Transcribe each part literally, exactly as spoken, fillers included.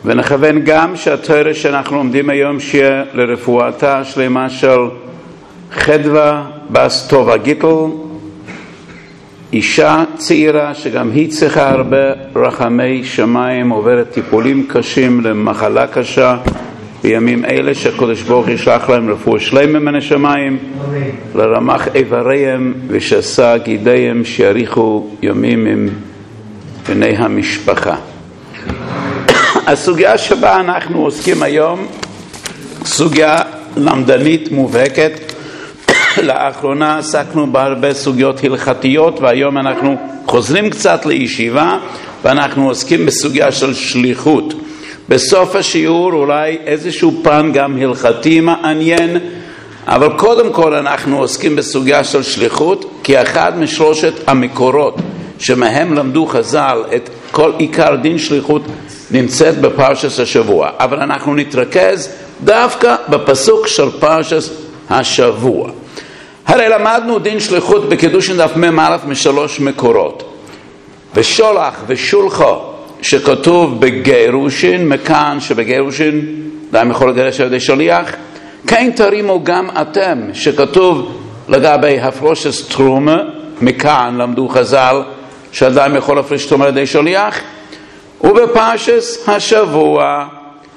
ונכוון גם שהתורה שאנחנו לומדים היום שיהיה לרפואתה שלמה של חדווה בס טובה גיטל, אישה צעירה שגם היא צריכה הרבה רחמי שמיים, עוברת טיפולים קשים למחלה קשה בימים אלה שהקדוש ברוך ישלח להם רפואה שלמה מן השמיים, לרמח איבריהם ושסה גידיהם, שיאריכו ימים עם בני המשפחה. הסוגיה שבה אנחנו עוסקים היום, סוגיה למדנית מובהקת. לאחרונה עסקנו בהרבה סוגיות הלכתיות, והיום אנחנו חוזרים קצת לישיבה ואנחנו עוסקים בסוגיה של שליחות. בסוף השיעור אולי איזשהו פן גם הלכתי מעניין, אבל קודם כל אנחנו עוסקים בסוגיה של שליחות, כי אחד משלושת המקורות שמהם למדו חז"ל את כל עיקר דין שליחות נמצאת בפרשת השבוע, אבל אנחנו נתרכז דווקא בפסוק של פרשת השבוע. הרי למדנו דין שליחות בקידושין דף מ"א משלוש מקורות, ושולח ושולחו שכתוב בגירושין, מכאן שבגירושין אדם יכול לגרש על ידי שליח, כן תרימו גם אתם שכתוב לגבי הפרושת תרומה, מכאן למדו חז"ל שאדם יכול להפריש תרומה על ידי שליח. ובפרשת השבוע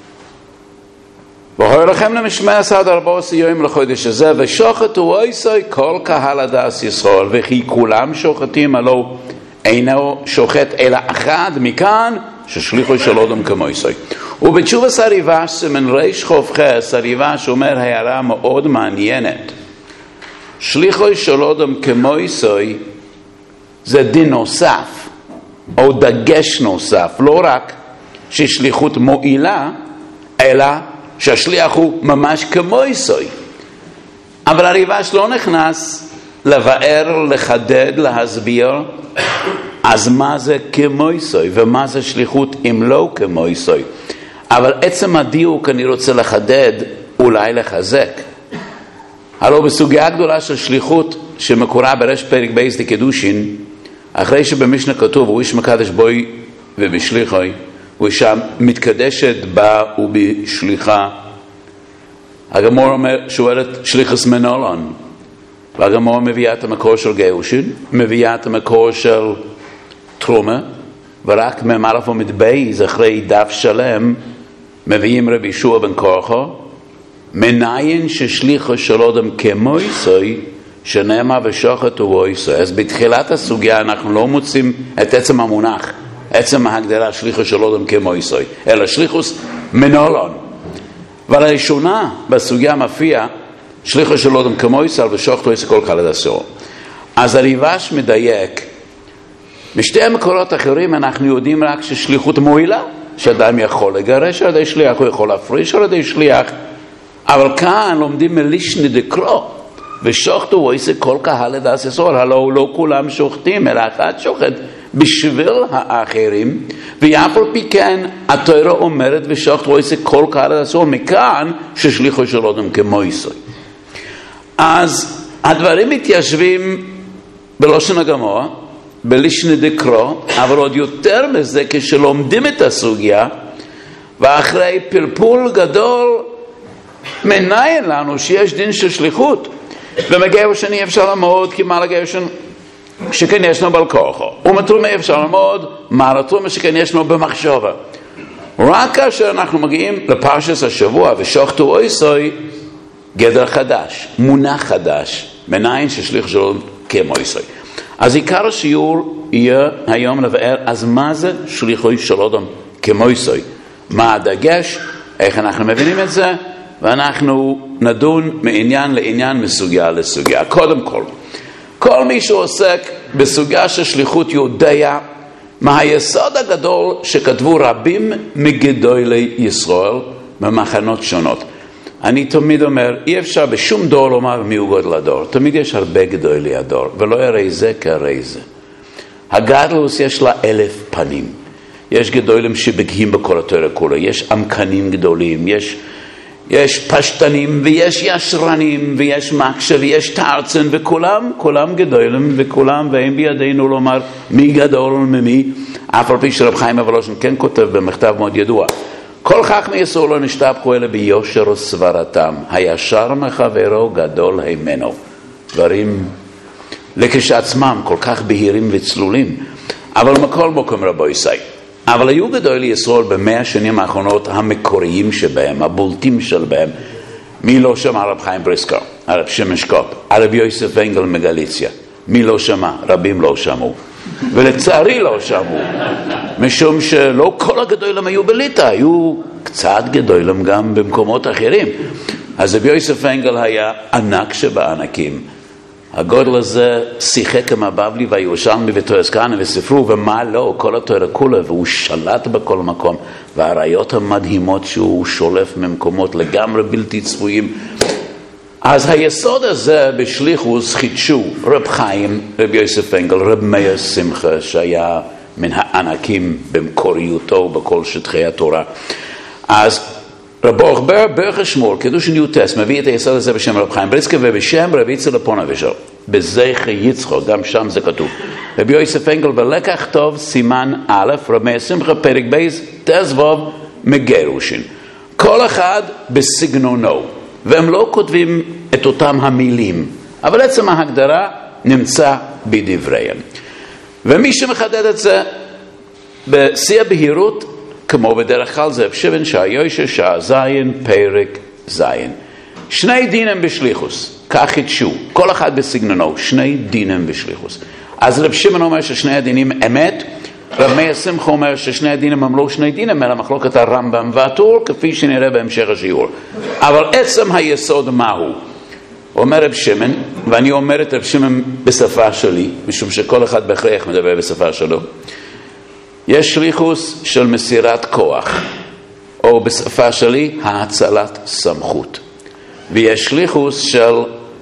והוא לכם למשמע עד ארבעה עשר יום לחודש הזה, ושוחטו עשי כל קהל עדת ישראל, וכי כולם שוחטים, הלא אינו שוחט אלא אחד, מכאן ששליחו של אדם כמויסי. ובתשובת הריב"ש סימן ריש חוף חס, הריב"ש אומר הערה מאוד מעניינת. שליחו של אדם כמויסי זה דין נוסף או דגש נוסף, לא רק ששליחות מועילה, אלא שהשליח הוא ממש כמויסי. אבל הריב"ש לא נכנס לבאר, לחדד, להסביר אז מה זה כמויסי ומה זה שליחות אם לא כמויסי. אבל עצם הדיוק אני רוצה לחדד, אולי לחזק. הלוא בסוגיה הגדולה של שליחות שמקורה בראש פרק בייס דקידושין, אחרי שבמשנה כתוב הוא איש מקדש בוי ובשליחוי, הוא שם מתקדשת בה ובשליחה. הגמור אומר, שואלת שליחס מנולון, והגמור מביאה את המקור של גירושין, מביאה את המקור של תרומה, ורק ממערף ומדבייז אחרי דף שלם מביאים רבי ישוע בן קורחו, מניין ששליחו של אדם כמויסי שנאמר ושוחט ובויסי. אז בתחילת הסוגיה אנחנו לא מוצאים את עצם המונח, עצם ההגדרה שליחו של אדם כמויסי, אלא שליחוס מנולון. ולראשונה בסוגיה מופיע שליחו של אדם כמויסי ושוחט ובויסי כל קהל עדת ישראל. אז הריב"ש מדייק, בשתי המקורות אחרים אנחנו יודעים רק ששליחות מועילה, שאדם יכול לגרש על ידי שליח, הוא יכול להפריש על ידי שליח, אבל כאן לומדים מלישנה דקרוא, ושוחט ובויסי כל קהל עדת ישראל, הלוא לא כולם שוחטים, אלא אחד שוחט בשביל האחרים, ואף על פי כן התורה אומרת ושוחט ובויסי כל קהל עדת ישראל, מכאן ששליחו של אדם כמויסי. אז הדברים מתיישבים בלושן הגמרא, בלישנה דקרוא, אבל עוד יותר מזה כשלומדים את הסוגיה, ואחרי פלפול גדול מניין לנו שיש דין של שליחות, ומגירושין אי אפשר ללמוד כי מה לגירושין שכן ישנו בעל כורחו, ומתרומה אי אפשר ללמוד מה לתרומה שכן ישנו במחשבה. רק כאשר אנחנו מגיעים לפרשת השבוע ושוחטו עשי, גדר חדש, מונח חדש, מניין ששליח שלו כמויסי. אז עיקר השיעור יהיה היום לבאר אז מה זה שליחו של אדם כמויסי, מה הדגש, איך אנחנו מבינים את זה, ואנחנו נדון מעניין לעניין, מסוגיה לסוגיה. קודם כל, כל מי שעוסק בסוגיה של שליחות יודע מה היסוד הגדול שכתבו רבים מגדולי ישראל במחנות שונות. אני תמיד אומר, אי אפשר בשום דור לומר מי הוא גודל הדור. תמיד יש הרבה גדולי הדור, ולא יראה זה כהרי זה. הגדלוס יש לה אלף פנים. יש גדולים שבקיאים בכל התורה כולה, יש עמקנים גדולים, יש, יש פשטנים ויש ישרנים ויש מקשה ויש תרצן, וכולם, כולם גדולים וכולם, ואין בידינו לומר מי גדול וממי, אף על פי שרב חיים הוולוז'ין כן כותב במכתב מאוד ידוע, כל חכמי ישראל לא נשתבחו אלא ביושר וסברתם, הישר מחברו גדול הימנו. דברים לכשעצמם כל כך בהירים וצלולים, אבל מכל מקום רבו ישי. אבל היו גדולי ישראל במאה השנים האחרונות המקוריים שבהם, הבולטים שלהם. מי לא שמע? הרב חיים בריסקר, הרב שמעון שקופ, הרב יוסף אנגל מגליציה. מי לא שמע? רבים לא שמעו. ולצערי לא שמעו, משום שלא כל הגדולים היו בליטא, היו קצת גדולים גם במקומות אחרים. אז רב יוסף אנגל היה ענק שבענקים. הגודל הזה שיחק עם הבבלי והירושלמי ותורס כהנא וספרו, ומה לא, כל התורה כולה, והוא שלט בכל מקום, והראיות המדהימות שהוא שולף ממקומות לגמרי בלתי צפויים. אז היסוד הזה בשליחוס חידשו רב חיים, רב יוסף אנגל, רב מאיר שמחה, שהיה מן הענקים במקוריותו בכל שטחי התורה. אז רב אוכבר ברך שמואל, קידוש ניו טסט, מביא את היסוד הזה בשם רב חיים בריסקר ובשם רב יצחק לפונוביז'ר, בזכר יצחק, גם שם זה כתוב. רב יוסף אנגל בלקח טוב סימן א', רב מאיר שמחה פרק בייס, תזבוב מגירושין. כל אחד בסגנונו, והם לא כותבים את אותם המילים, אבל עצם ההגדרה נמצא בדבריהם. ומי שמחדד את זה בשיא הבהירות, כמו בדרך כלל זה שבן שעה יושר שעה זין פרק זין. שני דינם בשליחוס, כך חידשו, כל אחד בסגנונו, שני דינם בשליחוס. אז רב שמעון אומר ששני הדינים אמת, רב מאיר שמחה אומר ששני הדינים הם לא שני דינים, אלא מחלוקת הרמב"ם והטור, כפי שנראה בהמשך השיעור. אבל עצם היסוד מהו? אומר רב שמעון, ואני אומר את רב שמעון בשפה שלי, משום שכל אחד בהכרח מדבר בשפה שלו, יש שליחוס של מסירת כוח, או בשפה שלי, האצלת סמכות. ויש שליחוס של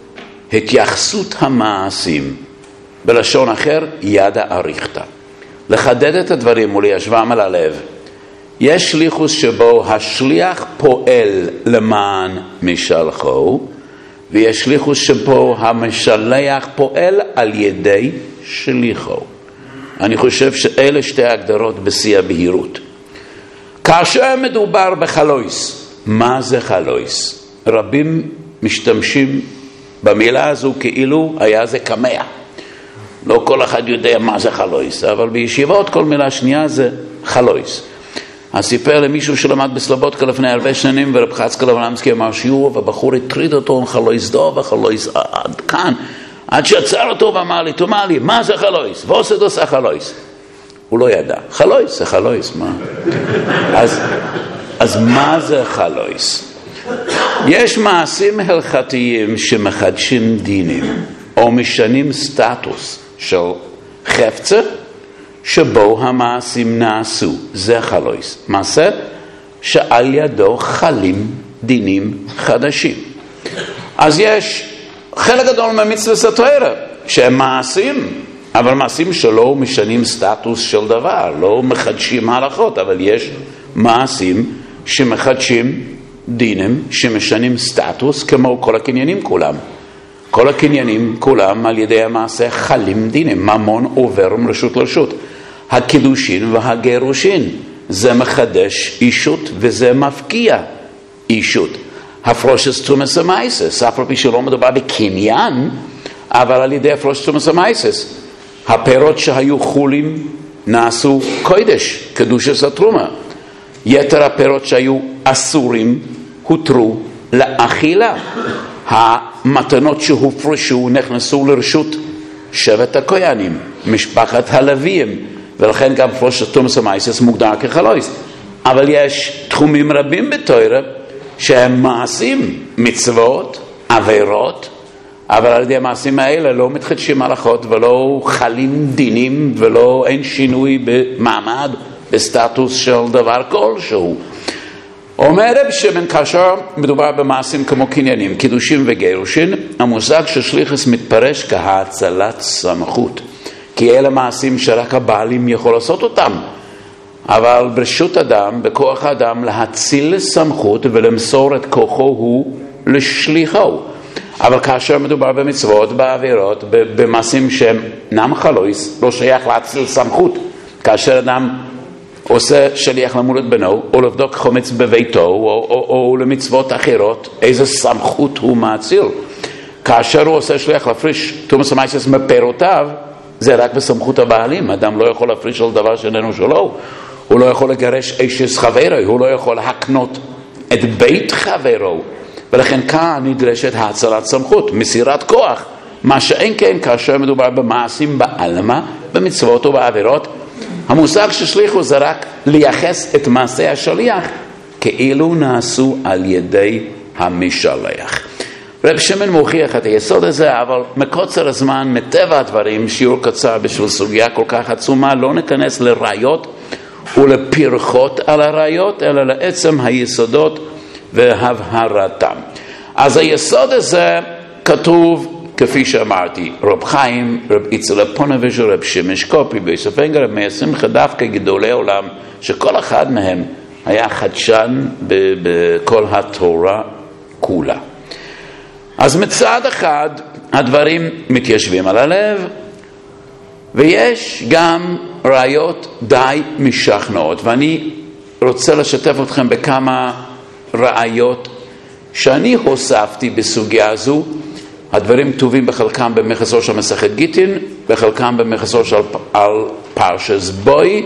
התייחסות המעשים, בלשון אחר, ידע אריכתא. לחדד את הדברים וליישבם על הלב. יש שליחוס שבו השליח פועל למען משלחו, ויש שליחוס שבו המשלח פועל על ידי שליחו. אני חושב שאלה שתי הגדרות בשיא הבהירות. כאשר מדובר בחלויס, מה זה חלויס? רבים משתמשים במילה הזו כאילו היה זה קמע. לא כל אחד יודע מה זה חלויס, אבל בישיבות כל מילה שנייה זה חלויס. אז סיפר למישהו שלמד בסלובודקה לפני הרבה שנים, ורב חצקה לברמסקי אמר שיעור, והבחור הטריד אותו עם חלויס דוב וחלויס עד כאן, עד שעצר אותו ואמר לי, תאמר לי, מה זה חלויס? ועושה דוסה חלויס. הוא לא ידע. חלויס זה חלויס, מה? אז, אז מה זה חלויס? יש מעשים הלכתיים שמחדשים דינים, או משנים סטטוס של חפצה, שבו המעשים נעשו. זה חלויס. מעשה שעל ידו חלים דינים חדשים. אז יש חלק גדול ממצוות התורה שהם מעשים, אבל מעשים שלא משנים סטטוס של דבר, לא מחדשים הלכות, אבל יש מעשים שמחדשים דינים, שמשנים סטטוס, כמו כל הקניינים כולם. כל הקניינים כולם על ידי המעשה חלים דינים, ממון עובר מרשות לרשות. הקידושין והגירושין, זה מחדש אישות וזה מפקיע אישות. הפרושס תרומס המייסס, אף על פי שלא מדובר בקניין, אבל על ידי הפרושס תרומס המייסס, הפירות שהיו חולים נעשו קודש, קדושת התרומה. יתר הפירות שהיו אסורים הותרו לאכילה. המתנות שהופרשו נכנסו לרשות שבט הכהנים, משפחת הלוויים, ולכן גם פרושת תרומס המייסס מוגדר כחלויס. אבל יש תחומים רבים בתורה שהם מעשים, מצוות, עבירות, אבל על ידי המעשים האלה לא מתחדשים הלכות ולא חלים דינים ולא אין שינוי במעמד, בסטטוס של דבר כלשהו. אומר רב שמעון, כאשר מדובר במעשים כמו קניינים, קידושים וגירושין, המושג של שליחוס מתפרש כהאצלת סמכות, כי אלה מעשים שרק הבעלים יכול לעשות אותם. אבל ברשות אדם, בכוח האדם, להציל סמכות ולמסור את כוחו הוא לשליחו. אבל כאשר מדובר במצוות, בעבירות, במעשים שהם אינם חלויס, לא שייך להציל סמכות. כאשר אדם עושה שליח למול את בנו, או לבדוק חומץ בביתו, או, או, או, או למצוות אחרות, איזה סמכות הוא מאציל. כאשר הוא עושה שליח להפריש תומס המייסס מפירותיו, זה רק בסמכות הבעלים. אדם לא יכול להפריש על דבר שאיננו שלו. הוא לא יכול לגרש אישס חברו, הוא לא יכול להקנות את בית חברו. ולכן כאן נדרשת האצלת סמכות, מסירת כוח. מה שאין כן כאשר מדובר במעשים בעלמא, במצוות ובעבירות. המושג ששליחו זה רק לייחס את מעשי השליח כאילו נעשו על ידי המשלח. רב שמעון מוכיח את היסוד הזה, אבל מקוצר הזמן, מטבע הדברים, שיעור קצר בשביל סוגיה כל כך עצומה, לא ניכנס לראיות ולפרחות על הראיות, אלא לעצם היסודות והבהרתם. אז היסוד הזה כתוב, כפי שאמרתי, רב חיים, רב יצחק פונוביץ' רב שמעון שקופי, ביוסף אנגל, רב מאיר שמחה, דווקא גדולי עולם, שכל אחד מהם היה חדשן בכל התורה כולה. אז מצד אחד הדברים מתיישבים על הלב, ויש גם ראיות די משכנעות, ואני רוצה לשתף אתכם בכמה ראיות שאני הוספתי בסוגיה הזו. הדברים טובים בחלקם במחזור של מסכת גיטין, בחלקם במחזור של על פרשס בוי,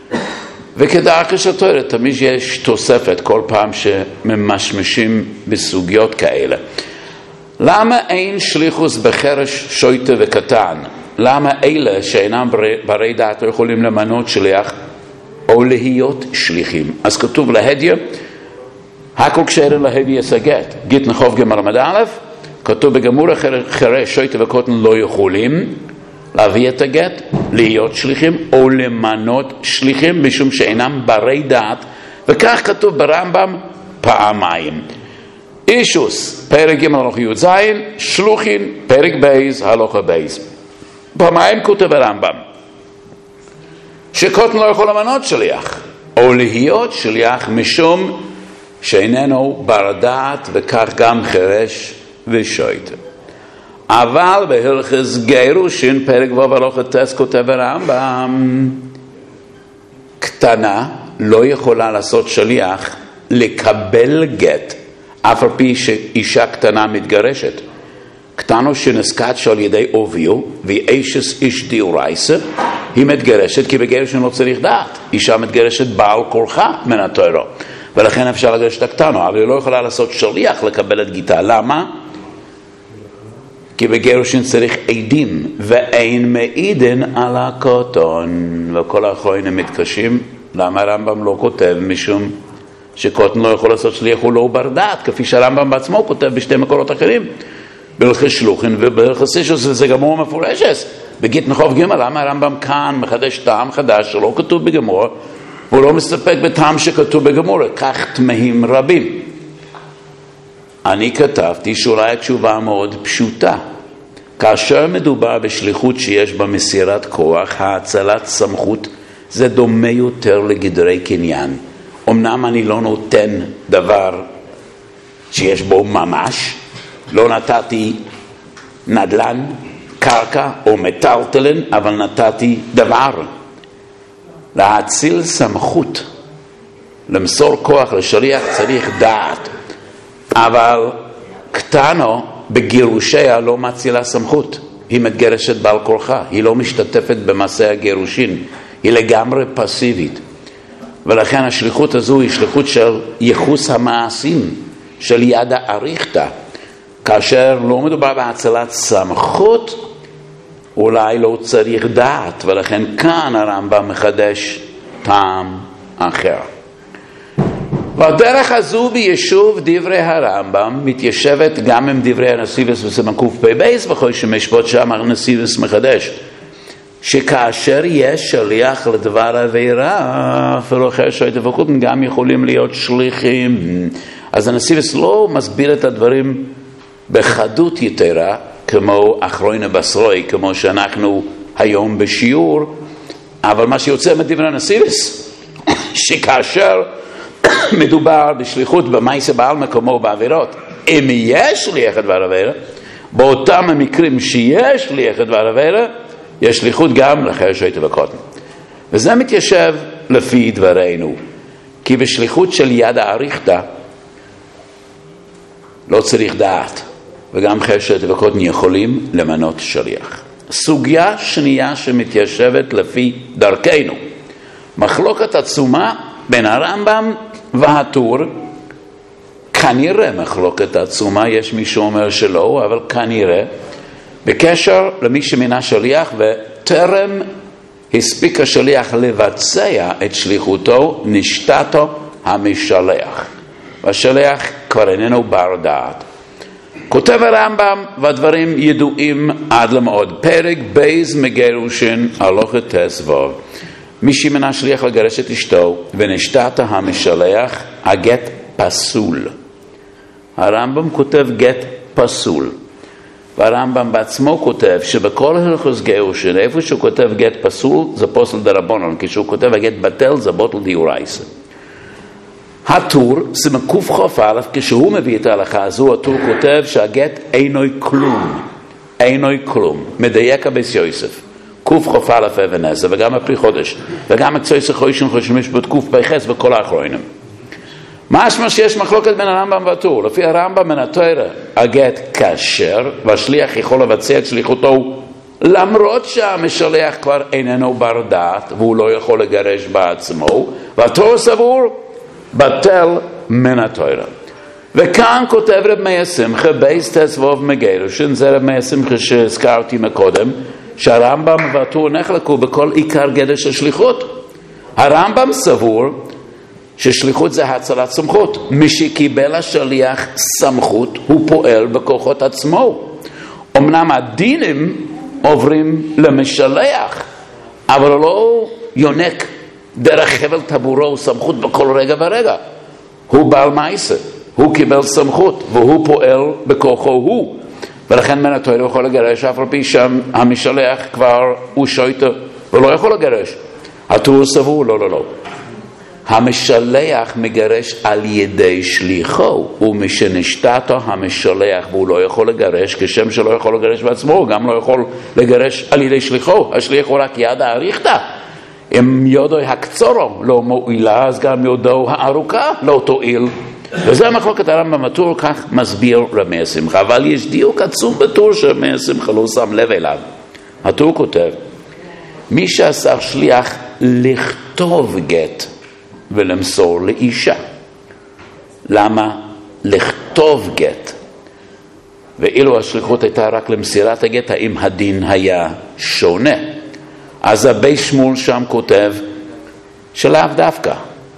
וכדרכי של תורה תמיד יש תוספת כל פעם שממשמשים בסוגיות כאלה. למה אין שליחוס בחרש שויטה וקטן? למה אלה שאינם ברי דעת לא יכולים למנות שליח או להיות שליחים? אז כתוב להדיה, הכל כשאלה להדיה יסגת. גיט נחוב גמר עמד א', כתוב בגמור חרש שויטה וקטן לא יכולים להביא את הגט, להיות שליחים או למנות שליחים משום שאינם ברי דעת, וכך כתוב ברמב"ם פעמיים. אישוס, פרק ג' הלכה י"ז, שלוחין, פרק בייז, הלכה בייז. פעמיים כותב הרמב"ם, שקוטן לא יכול למנות שליח, או להיות שליח משום שאיננו בר דעת, וכך גם חרש ושויטה. אבל בהלכס גירושין, פרק ו' הלכה ט' כותב הרמב"ם, קטנה לא יכולה לעשות שליח לקבל גט, אף על פי שאישה קטנה מתגרשת. קטנו שנסקת על ידי אוביו, והיא אישס איש דיורייסה, היא מתגרשת כי בגירושין לא צריך דעת. אישה מתגרשת בעל כורחה מן התורה. ולכן אפשר לגרש את הקטנו, אבל היא לא יכולה לעשות שליח לקבל את גיטה. למה? כי בגירושין צריך עדים, ואין מעידן על הקוטון. וכל האחרונים מתקשים, למה הרמב"ם לא כותב? משום שקוטן לא יכול לעשות שליח, הוא לא בר דעת, כפי שהרמב"ם בעצמו כותב בשתי מקורות אחרים, בהלכות שלוחין ובהלכות אישוס, זה גמור מפורשת. בגיט נחוב ג' למה הרמב"ם כאן מחדש טעם חדש שלא כתוב בגמור, הוא לא מסתפק בטעם שכתוב בגמור, כך תמהים רבים. אני כתבתי שאולי התשובה מאוד פשוטה. כאשר מדובר בשליחות שיש בה מסירת כוח, האצלת סמכות, זה דומה יותר לגדרי קניין. אמנם אני לא נותן דבר שיש בו ממש, לא נתתי נדלן, קרקע או מטלטלן, אבל נתתי דבר. להציל סמכות, למסור כוח לשליח צריך דעת, אבל קטנו בגירושיה לא מצילה סמכות. היא מתגרשת בעל כורחה, היא לא משתתפת במעשה הגירושין, היא לגמרי פסיבית. ולכן השליחות הזו היא שליחות של ייחוס המעשים, של ידע אריכתא. כאשר לא מדובר בהצלת סמכות, אולי לא צריך דעת, ולכן כאן הרמב"ם מחדש טעם אחר. והדרך הזו ביישוב דברי הרמב"ם מתיישבת גם עם דברי הנסיבס בסימן קפ"ב, וכל שמשפוט שאמר נסיבס מחדש, שכאשר יש שליח לדבר עבירה, אפילו חרש שויטה וקטן גם יכולים להיות שליחים. אז הנסיבס לא מסביר את הדברים בחדות יתרה, כמו אחרוני בסרוי, כמו שאנחנו היום בשיעור, אבל מה שיוצא מדברי הנסיבס, שכאשר מדובר בשליחות במעשה בעלמא כמו בעבירות, אם יש שליח לדבר עבירה, באותם המקרים שיש שליח לדבר עבירה, יש שליחות גם לחרש שויטה וקטן. וזה מתיישב לפי דברנו, כי בשליחות של יד האריכתא לא צריך דעת, וגם חשת וקוטן יכולים למנות שליח. סוגיה שנייה שמתיישבת לפי דרכנו, מחלוקת עצומה בין הרמב"ם והטור, כנראה מחלוקת עצומה, יש מי שאומר שלא, אבל כנראה, בקשר למי שמינה שליח וטרם הספיק השליח לבצע את שליחותו, נשתתו המשלח, והשליח כבר איננו בר דעת. כותב הרמב"ם, והדברים ידועים עד למאוד, פרק בייז מגירושין הלכות ט"ו, מי שמנה שליח לגרש את אשתו ונשתת המשלח, הגט פסול. הרמב"ם כותב גט פסול, והרמב"ם בעצמו כותב שבכל הלכות גירושין, איפה שהוא כותב גט פסול זה פוסל דרבנן, כשהוא כותב הגט בטל זה בוטל דאורייתא. הטור, סימן קכ"א, כשהוא מביא את ההלכה הזו, הטור כותב שהגט אינו כלום, אינו כלום, מדייק הבית יוסף, קכ"א אבן עזרא, וגם הפרי חודש, וגם הקצועי חוישן חוישן משפט קפ"ח וכל האחרונים. משמע שיש מחלוקת בין הרמב"ם והטור. לפי הרמב"ם מן התורה הגט כשר, והשליח יכול לבצע את שליחותו למרות שהמשלח כבר איננו בר דעת והוא לא יכול לגרש בעצמו, והטור סבור בטל מן התורה. וכאן כותב רב מאיר שמחה בייס ט"ו מגירושין, זה רב מאיר שמחה שהזכרתי מקודם, שהרמב"ם והטור נחלקו בכל עיקר גדר של שליחות. הרמב"ם סבור ששליחות זה הצלת סמכות, מי שקיבל השליח סמכות הוא פועל בכוחות עצמו. אמנם הדינים עוברים למשלח, אבל הוא לא יונק דרך חבל טבורו סמכות בכל רגע ורגע. הוא בעל מעשה, הוא קיבל סמכות והוא פועל בכוחו הוא, ולכן מן התורה הוא יכול לגרש אף על פי שהמשלח כבר הוא שויטה ולא יכול לגרש. הטור סבור לא לא לא, המשלח מגרש על ידי שליחו, ומשנשתתו המשלח והוא לא יכול לגרש, כשם שלא יכול לגרש בעצמו, הוא גם לא יכול לגרש על ידי שליחו. השליח הוא רק יד האריכתא, אם ידו הקצרו לא מועילה, אז גם ידו הארוכה לא תועיל. וזה המחלוקת הרמב"ם הטור, כך מסביר רב מאיר שמחה. אבל יש דיוק עצום בטור שרב מאיר שמחה לא שם לב אליו. הטור כותב, מי שעשה שליח לכתוב גט ולמסור לאישה. למה לכתוב גט? ואילו השליחות הייתה רק למסירת הגט, האם הדין היה שונה? אז הבית שמואל שם כותב שלאו דווקא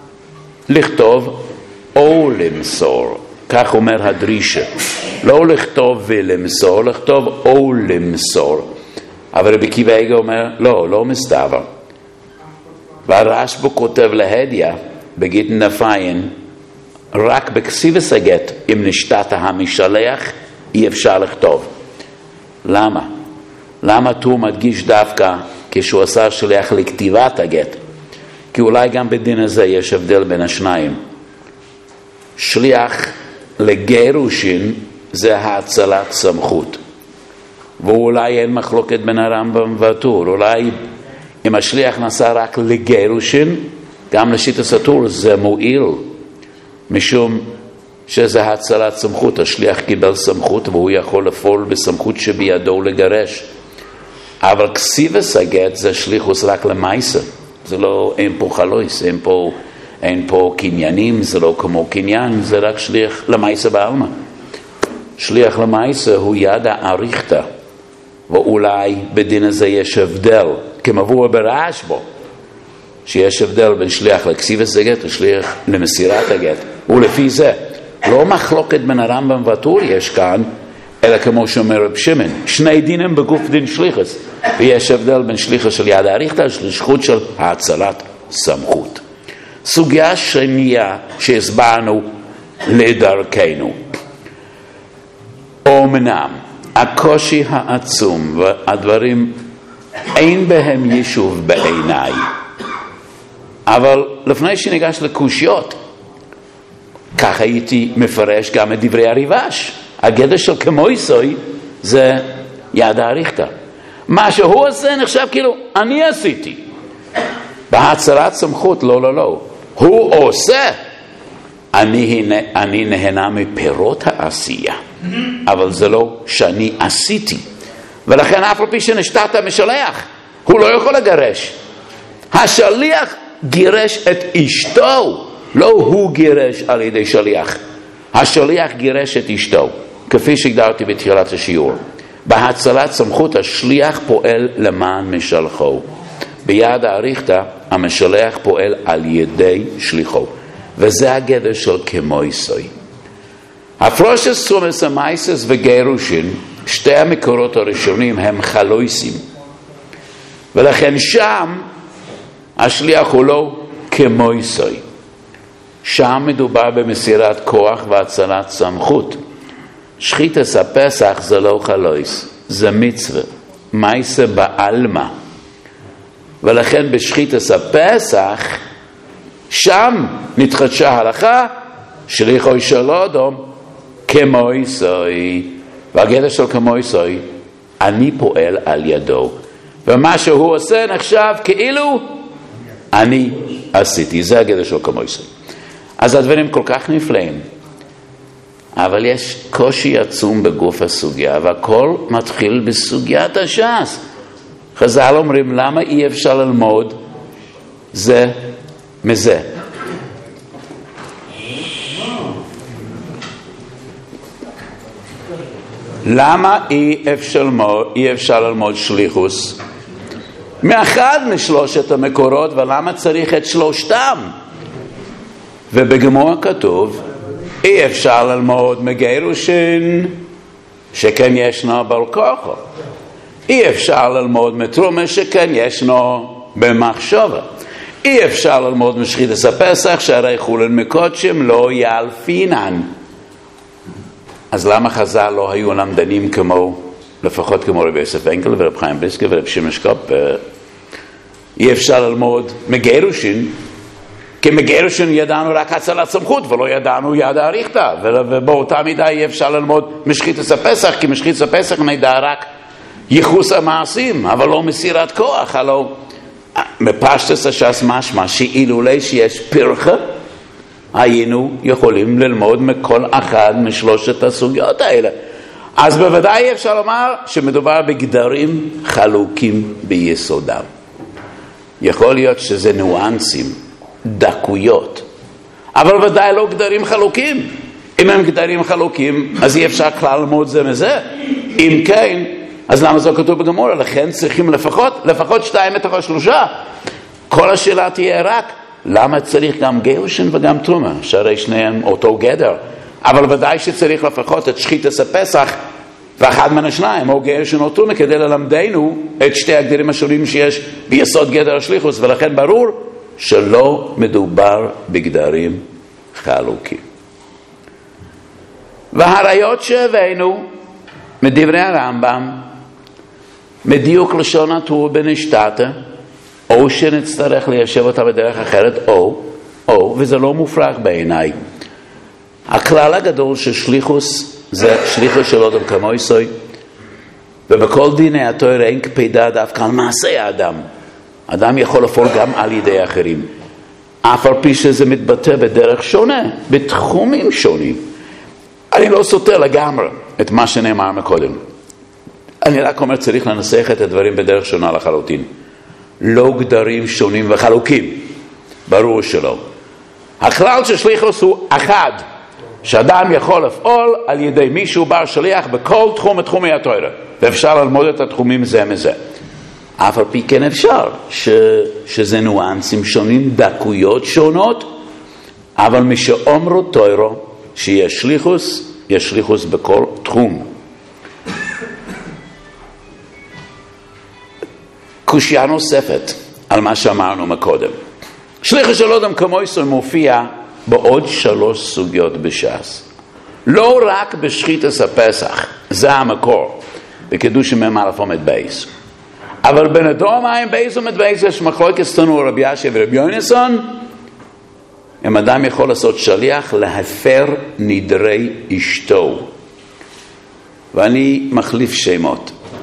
לכתוב או למסור, כך אומר הדרישה, לא לכתוב ולמסור, לכתוב או למסור. אבל רבי עקיבא איגר אומר לא, לא מסתבר. והרשב"א כותב להדיא בגיטין נפיין, רק בכסיבס הגט אם נשתת המשלח אי אפשר לכתוב. למה? למה טור מדגיש דווקא כשהוא עשה שליח לכתיבת הגט? כי אולי גם בדין הזה יש הבדל בין השניים. שליח לגירושין זה האצלת סמכות, ואולי אין מחלוקת בין הרמב"ם והטור. אולי אם השליח נסע רק לגירושין, גם לשיטת הטור זה מועיל, משום שזה האצלת סמכות. השליח קיבל סמכות והוא יכול לפעול בסמכות שבידו לגרש. אבל כסיבס הגט זה שליחוס רק למעשה, זה לא, אין פה חלויס, אין פה, אין פה קניינים, זה לא כמו קניין, זה רק שליח למעשה בעלמא. שליח למעשה הוא יד האריכתא, ואולי בדין הזה יש הבדל, כמבואר ברשב"א, שיש הבדל בין שליח לכסיבס הגט ושליח למסירת הגט. ולפי זה, לא מחלוקת בין הרמב"ם והטור יש כאן, אלא כמו שאומר רב שמעון, שני דינים בגוף דין שליחס, ויש הבדל בין שליחס של יד האריכתא לשליחות של האצלת סמכות. סוגיה שנייה שהסברנו לדרכנו, אומנם הקושי העצום והדברים אין בהם יישוב בעיניי, אבל לפני שניגש לקושיות, כך הייתי מפרש גם את דברי הריב"ש. הגדר של כמויסוי זה יד האריכתא. מה שהוא עושה נחשב כאילו אני עשיתי. בהצלת סמכות, לא, לא, לא. הוא עושה. אני, אני נהנה מפירות העשייה, אבל זה לא שאני עשיתי. ולכן אף על פי שנשתת משלח, הוא לא יכול לגרש. השליח גירש את אשתו, לא הוא גירש על ידי שליח. השליח גירש את אשתו, כפי שהגדרתי בתחילת השיעור. בהצלת סמכות השליח פועל למען משלחו. ביד האריכתא המשלח פועל על ידי שליחו. וזה הגדר של כמויסוי. הפרושס סומס המייסס וגירושין, שתי המקורות הראשונים הם חלויסים. ולכן שם השליח הוא לא כמויסוי. שם מדובר במסירת כוח והצלת סמכות. שחיטת הפסח זה לא חלויס, זה מצווה, מייסה בעלמא. ולכן בשחיטת הפסח שם נתחדשה ההלכה, שליחו של אדם כמויסוי. והגדר של כמויסוי, אני פועל על ידו. ומה שהוא עושה נחשב כאילו אני עשיתי. זה הגדר של כמויסוי. אז הדברים כל כך נפלאים. אבל יש קושי עצום בגוף הסוגיה, והכל מתחיל בסוגיית הש"ס. חז"ל אומרים, למה אי אפשר ללמוד זה מזה? למה אי אפשר ללמוד, אי אפשר ללמוד שליחוס מאחד משלושת המקורות, ולמה צריך את שלושתם? ובגמרא כתוב, אי אפשר ללמוד מגירושין שכן ישנו בעל כוחו. אי אפשר ללמוד מתרומה שכן ישנו במחשבה. אי אפשר ללמוד משחיטת הפסח שהרי חולין מקודשים לא יאלפינן. אז למה חז"ל לא היו למדנים כמו, לפחות כמו רבי יוסף אנקל ורב חיים בריסקי ורב שמעון שקופ? אי אפשר ללמוד מגירושין, כי מגירושין ידענו רק הצלת סמכות ולא ידענו יד האריכתא, ובאותה מידה אי אפשר ללמוד משחיטת הפסח, כי משחיטת הפסח נדע רק ייחוס המעשים, אבל לא מסירת כוח. הלא מפשטס הש"ס משמע שאילולי שיש פרחה, היינו יכולים ללמוד מכל אחד משלושת הסוגיות האלה. אז בוודאי אפשר לומר שמדובר בגדרים חלוקים ביסודם. יכול להיות שזה ניואנסים, דקויות, אבל ודאי לא גדרים חלוקים. אם הם גדרים חלוקים, אז אי אפשר כלל ללמוד זה מזה. אם כן, אז למה זה כתוב בגמרא? לכן צריכים לפחות, לפחות שתיים מתוך השלושה. כל השאלה תהיה רק, למה צריך גם גירושין וגם תרומה? שהרי שניהם אותו גדר. אבל ודאי שצריך לפחות את שחיטת הפסח ואחד מן השניים, או גירושין או תרומה, כדי ללמדנו את שתי הגדרים השונים שיש ביסוד גדר השליחוס. ולכן ברור שלא מדובר בגדרים חלוקים. והראיות שהבאנו מדברי הרמב"ם, מדיוק לשון הטור בנשתתה, או שנצטרך ליישב אותה בדרך אחרת, או, או, וזה לא מופרך בעיניי. הכלל הגדול של שליחוס, זה שליחוס של אדם כמויסוי, ובכל דיני התורה אין קפידה דווקא על מעשי האדם. אדם יכול לפעול גם על ידי אחרים, אף על פי שזה מתבטא בדרך שונה, בתחומים שונים. אני לא סותר לגמרי את מה שנאמר מקודם. אני רק אומר, צריך לנסח את הדברים בדרך שונה לחלוטין. לא גדרים שונים וחלוקים, ברור שלא. הכלל של שליחוס הוא אחד, שאדם יכול לפעול על ידי מישהו בר שליח בכל תחום מתחומי התורה, ואפשר ללמוד את התחומים זה מזה. אף על פי כן אפשר ש... שזה ניואנסים שונים, דקויות שונות, אבל מי שאומרו תורה שיש שליחוס, יש שליחוס בכל תחום. קושיה נוספת על מה שאמרנו מקודם. שליחוס של אדם כמויסוי מופיע בעוד שלוש סוגיות בש"ס. לא רק בשחיטת הפסח, זה המקור, בקידוש מ"א עמוד בייס. אבל בנדום מים בייס עמוד בייס יש מחלוקת תנור רבי ישי ורבי יונסון, אם אדם יכול לעשות שליח להפר נדרי אשתו. ואני מחליף שמות.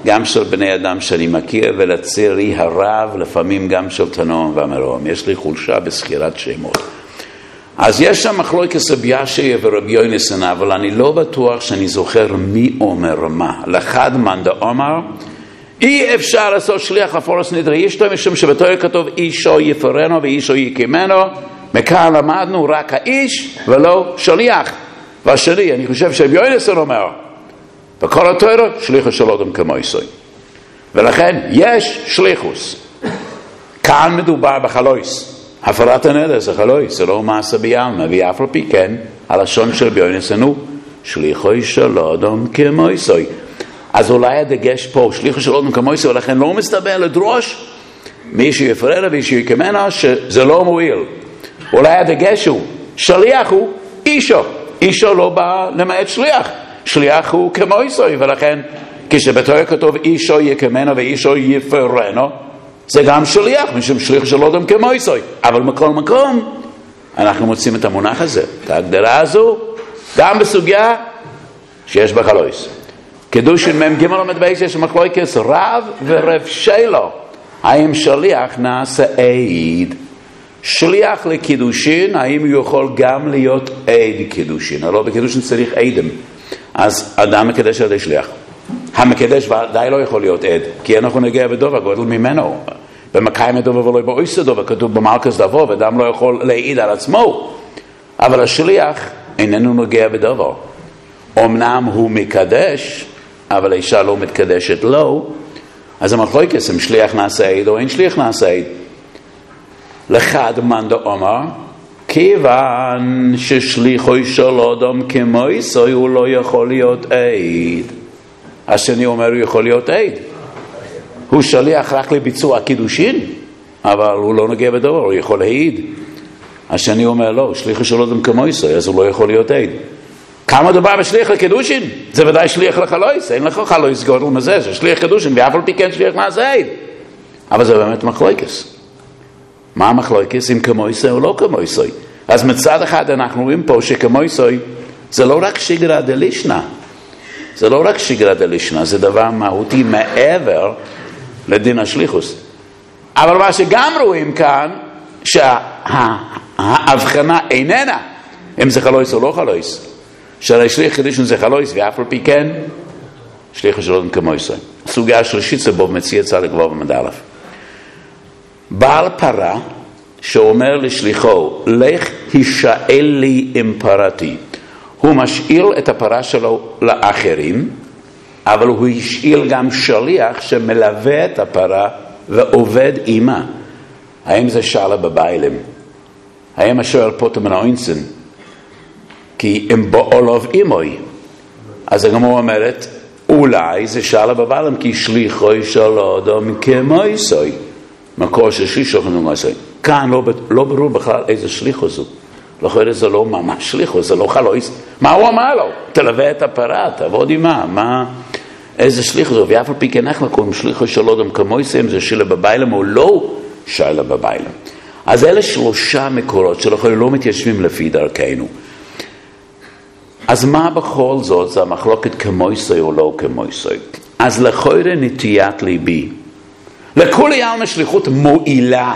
גם של בני אדם שאני מכיר, ולצערי הרב, לפעמים גם של תנועם ומרום. יש לי חולשה בסחירת שמות. אז יש שם מחלוקת רבי ישעיה ורבי יונסן, אבל אני לא בטוח שאני זוכר מי אומר מה. לחד מאן דאמר, אי אפשר לעשות שליח לפורס נדרי אשתו, משום שבתורה כתוב אישו יפרנו ואישו יקימנו. מכאן למדנו רק האיש ולא שליח. והשני, אני חושב שרבי יונסן אומר, בכל התורה שליחו של אדם כמו ישראל. ולכן יש שליחוס. כאן מדובר בחלויס. הפרת הנדר זה חלויס, זה לא מעשה ביעלמא, ואף על פי כן, הלשון של רבי יונסן הוא שליחו של אדם כמו ישראל. אז אולי הדגש פה, שליחו של אדם כמו ישראל, ולכן לא מסתבר לדרוש מי שיפרע לה ומי שיקמנה, שזה לא מועיל. אולי הדגש הוא, שליח הוא אישו. אישו לא בא למעט שליח. שליח הוא כמו ישראל, ולכן כשבתורה כתוב אישו יקמנו ואישו יפרנו, זה גם שליח, משום שליח של אדם כמו ישראל. אבל מכל מקום, אנחנו מוצאים את המונח הזה, את ההגדרה הזו, גם בסוגיה שיש בה חלויס. קידושין מם ג' עמוד בייס, יש מחלוקת רב ורב שלו. האם שליח נעשה עד? שליח לקידושין, האם הוא יכול גם להיות עד קידושין? הלא בקידושין צריך עדם. אז אדם מקדש על ידי שליח. המקדש ודאי לא יכול להיות עד, כי אנחנו נגיע בדובר, גודל ממנו. במקיים הדובר ולא באויסא דובר, כתוב במלכס דבו, ואדם לא יכול להעיד על עצמו. אבל השליח איננו נוגע בדובר. אמנם הוא מקדש, אבל האישה לא מתקדשת לו, אז המחלוקת אם שליח נעשה עד או אין שליח נעשה עד. לחד מאן דאמר, כיוון ששליחו של אדם כמו ישראל הוא לא יכול להיות עד. השני אומר הוא יכול להיות עד. הוא שליח רק לביצוע קידושין, אבל הוא לא נוגע בדבר, הוא יכול להעיד. השני אומר לא, שליחו של אדם כמו ישראל, אז הוא לא יכול להיות עד. כמה דבר בשליח לקידושין? זה ודאי שליח לחלויס, אין לך חלויס גודל מזה, זה שליח קידושין, ואף על פי כן שליח נעשה עד. אבל זה באמת מחלוקס. מה המחלוקס? אם כמו ישראל או לא כמו ישראל? אז מצד אחד אנחנו רואים פה שכמו ישראל זה לא רק שגרה דלישנה, זה לא רק שגרה דלישנה, זה דבר מהותי מעבר לדין השליחוס. אבל מה שגם רואים כאן, שההבחנה איננה אם זה חלויס או לא חלויס. שהרי שליח קידושין זה חלויס, ואף על פי כן שליחו של אדם כמו ישראל. הסוגיה השלישית זה בו מציע צד לגבור במדלף. בעל פרה שאומר לשליחו, לך הישאל לי עם פרתי. הוא משאיל את הפרה שלו לאחרים, אבל הוא השאיל גם שליח שמלווה את הפרה ועובד עימה. האם זה שאלה בביילים? האם השואל פוטו מן האוינסן? כי אם בעולוב אימוי. אז הגמרא אומרת, אולי זה שאלה בביילים, כי שליחו של אדם כמו ישראל. מקור של שליחו כמו ישראל. כאן לא, לא ברור בכלל איזה שליחו זו. לכן זה לא ממש שליחו, זה לא חלויס. מה הוא אמר לו? תלווה את הפרה, תעבוד עימה. מה, איזה שליחו זו? ואף על פי כן אנחנו קוראים שליחו של אדם כמו ישראל, זה שאלה בביילים או לא שאלה בביילים. אז אלה שלושה מקורות שלכן לא מתיישבים לפי דרכנו. אז מה בכל זאת זה המחלוקת כמו ישראל או לא כמו ישראל? אז לכן נטיית ליבי. לכולי עלמא שליחות מועילה.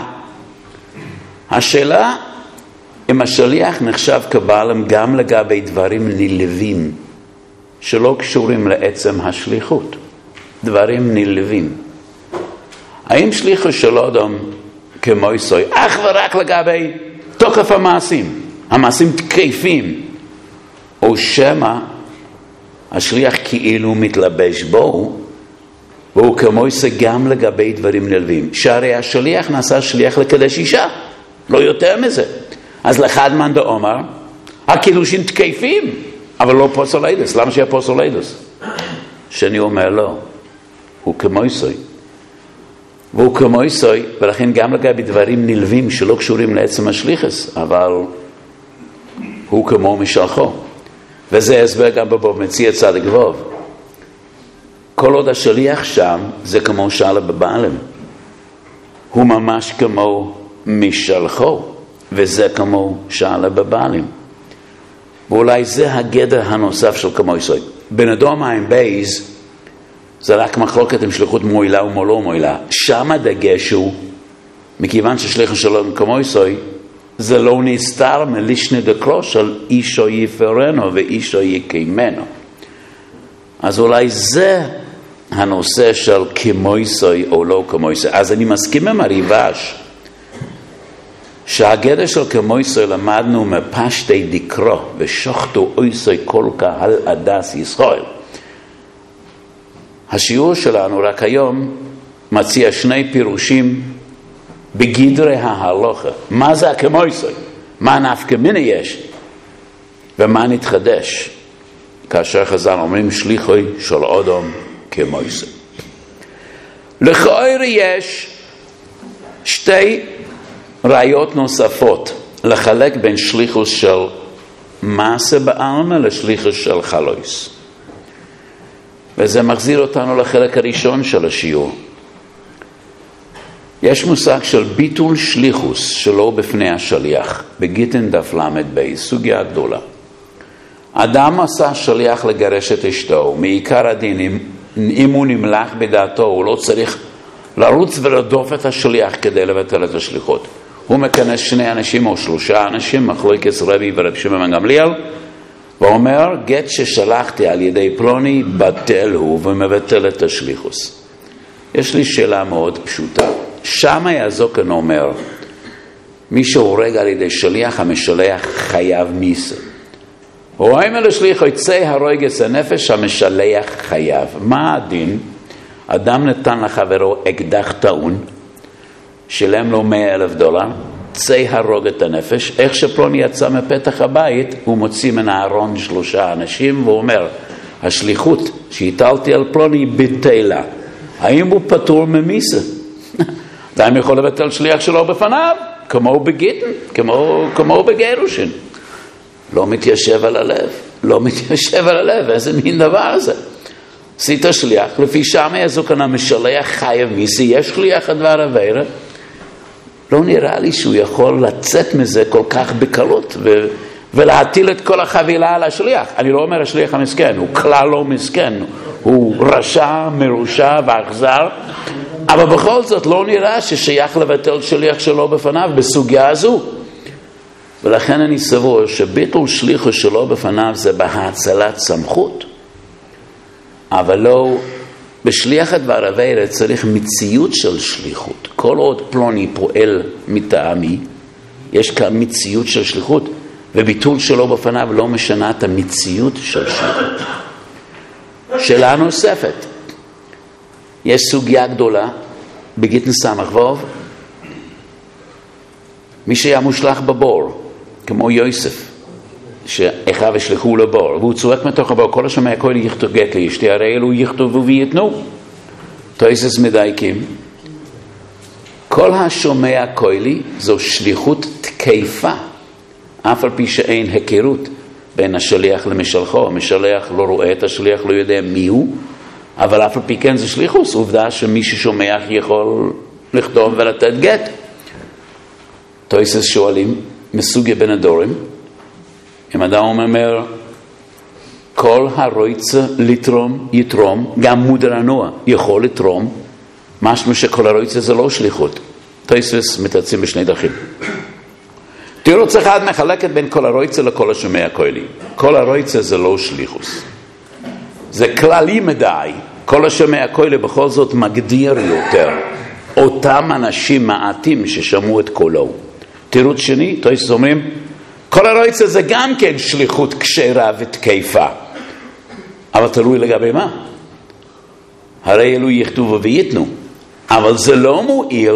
השאלה אם השליח נחשב כבעלם גם לגבי דברים נלווים שלא קשורים לעצם השליחות. דברים נלווים. האם שליחו של אדם כמו ישראל אך ורק לגבי תוקף המעשים, המעשים תקפים, או שמה השליח כאילו מתלבש בו, והוא כמו ישראל גם לגבי דברים נלווים. שהרי השליח נעשה שליח לקדש אישה, לא יותר מזה. אז לחד מאן דאמר, הקידושין תקפים, אבל לא פוסוליידס. למה שיהיה פוסוליידס? שאני אומר לא, הוא כמו ישראל. והוא כמו ישראל, ולכן גם לגבי דברים נלווים שלא קשורים לעצם השליחס, אבל הוא כמו משלחו. וזה הסבר גם בבוב מציע צדיק ווב. כל עוד השליח שם, זה כמו שאלה בבעלם. הוא ממש כמו משלחו, וזה כמו שאלה בבעלם. ואולי זה הגדר הנוסף של כמו ישראל. בנדום עם בייז, זה רק מחלוקת עם שליחות מועילה ומלא מועילה. שם הדגש הוא, מכיוון ששליח שלום כמויסוי, זה לא נסתר מלישנה דקרו של אישו יפרנו ואישו יקיימנו. אז אולי זה הנושא של כמויסוי או לא כמויסוי. אז אני מסכים עם הריבש, שהגדר של כמויסוי למדנו מפשטי דקרו, ושוחטו אויסוי כל קהל עדס ישראל. השיעור שלנו רק היום מציע שני פירושים בגדרי ההלוכה. מה זה הכמויסוי? מה נפקא מינה יש? ומה נתחדש? כאשר חז"ל אומרים שליחוי של אדם כמויסוי. לכאורה יש שתי ראיות נוספות לחלק בין שליחוס של מעשה בעלמא לשליחוס של חלויס. וזה מחזיר אותנו לחלק הראשון של השיעור. יש מושג של ביטול שליחוס שלא בפני השליח, בגיטין דף למד בי, סוגיה גדולה. אדם עשה שליח לגרש את אשתו, מעיקר הדין, אם, אם הוא נמלך בדעתו, הוא לא צריך לרוץ ולרדוף את השליח כדי לבטל את השליחות. הוא מכנס שני אנשים או שלושה אנשים, מחלוקת רבי ורב שמעון בן גמליאל, ואומר, גט ששלחתי על ידי פלוני, בטל הוא ומבטל את השליחוס. יש לי שאלה מאוד פשוטה. שמה יזוקן אומר, מי שהורג על ידי שליח, המשלח חייב מיסה. הוא אומר לשליח, יצא הרוג הנפש, המשלח חייב. מה הדין? אדם נתן לחברו אקדח טעון, שילם לו מאה אלף דולר, צא הרוג את הנפש. איך שפלוני יצא מפתח הבית, הוא מוציא מן הארון שלושה אנשים, והוא אומר, השליחות שהטלתי על פלוני בטלה. האם הוא פטור ממיסה? אדם יכול לבטל שליח שלו בפניו, כמו בגיטין, כמו, כמו בגירושין. לא מתיישב על הלב, לא מתיישב על הלב, איזה מין דבר זה? עשית שליח, לפי שם יזוקן המשלח חייב מיסה, יש שליח הדבר עבירה, לא נראה לי שהוא יכול לצאת מזה כל כך בקלות ו- ולהטיל את כל החבילה על השליח. אני לא אומר השליח המסכן, הוא כלל לא מסכן, הוא רשע, מרושע ואכזר, אבל בכל זאת לא נראה ששייך לבטל שליח שלו בפניו בסוגיה הזו. ולכן אני סבור שביטול שליחו שלו בפניו זה בהאצלת סמכות, אבל לא בשליח הדבר עבירה צריך מציאות של שליחות. כל עוד פלוני פועל מטעמי, יש כאן מציאות של שליחות, וביטול שלו בפניו לא משנה את המציאות של שליחות. שאלה נוספת, יש סוגיה גדולה בגיטין סמך ווב, מי שהיה מושלח בבור, כמו יוסף, שאחיו השלחו לבור, והוא צועק מתוך הבור, כל השומע כל יכתוב גט לאשתי, הרי אלו יכתובו ויתנו. תויסס מדייקים, כל השומע קולי זו שליחות תקפה, אף על פי שאין היכרות בין השליח למשלחו. המשלח לא רואה את השליח, לא יודע מי הוא, אבל אף על פי כן זה שליחוס, עובדה שמי ששומע יכול לכתוב ולתת גט. תויסס שואלים, מסוגיה בין הדורים, אם אדם אומר, כל הרויצה לתרום יתרום, גם מודר הנוע יכול לתרום, משהו שכל הרויצה זה לא שליחות. תויסס מתרצים בשני דרכים. תירוץ אחד מחלקת בין כל הרויצה לכל השומע קולי. כל הרויצה זה לא שליחוס. זה כללי מדי. כל השומע קולי בכל זאת מגדיר יותר אותם אנשים מעטים ששמעו את קולו. תירוץ שני, תויסס אומרים, כל הרויצה זה גם כן שליחות כשרה ותקפה. אבל תלוי לגבי מה? הרי אלו יכתובו ויתנו. אבל זה לא מועיל,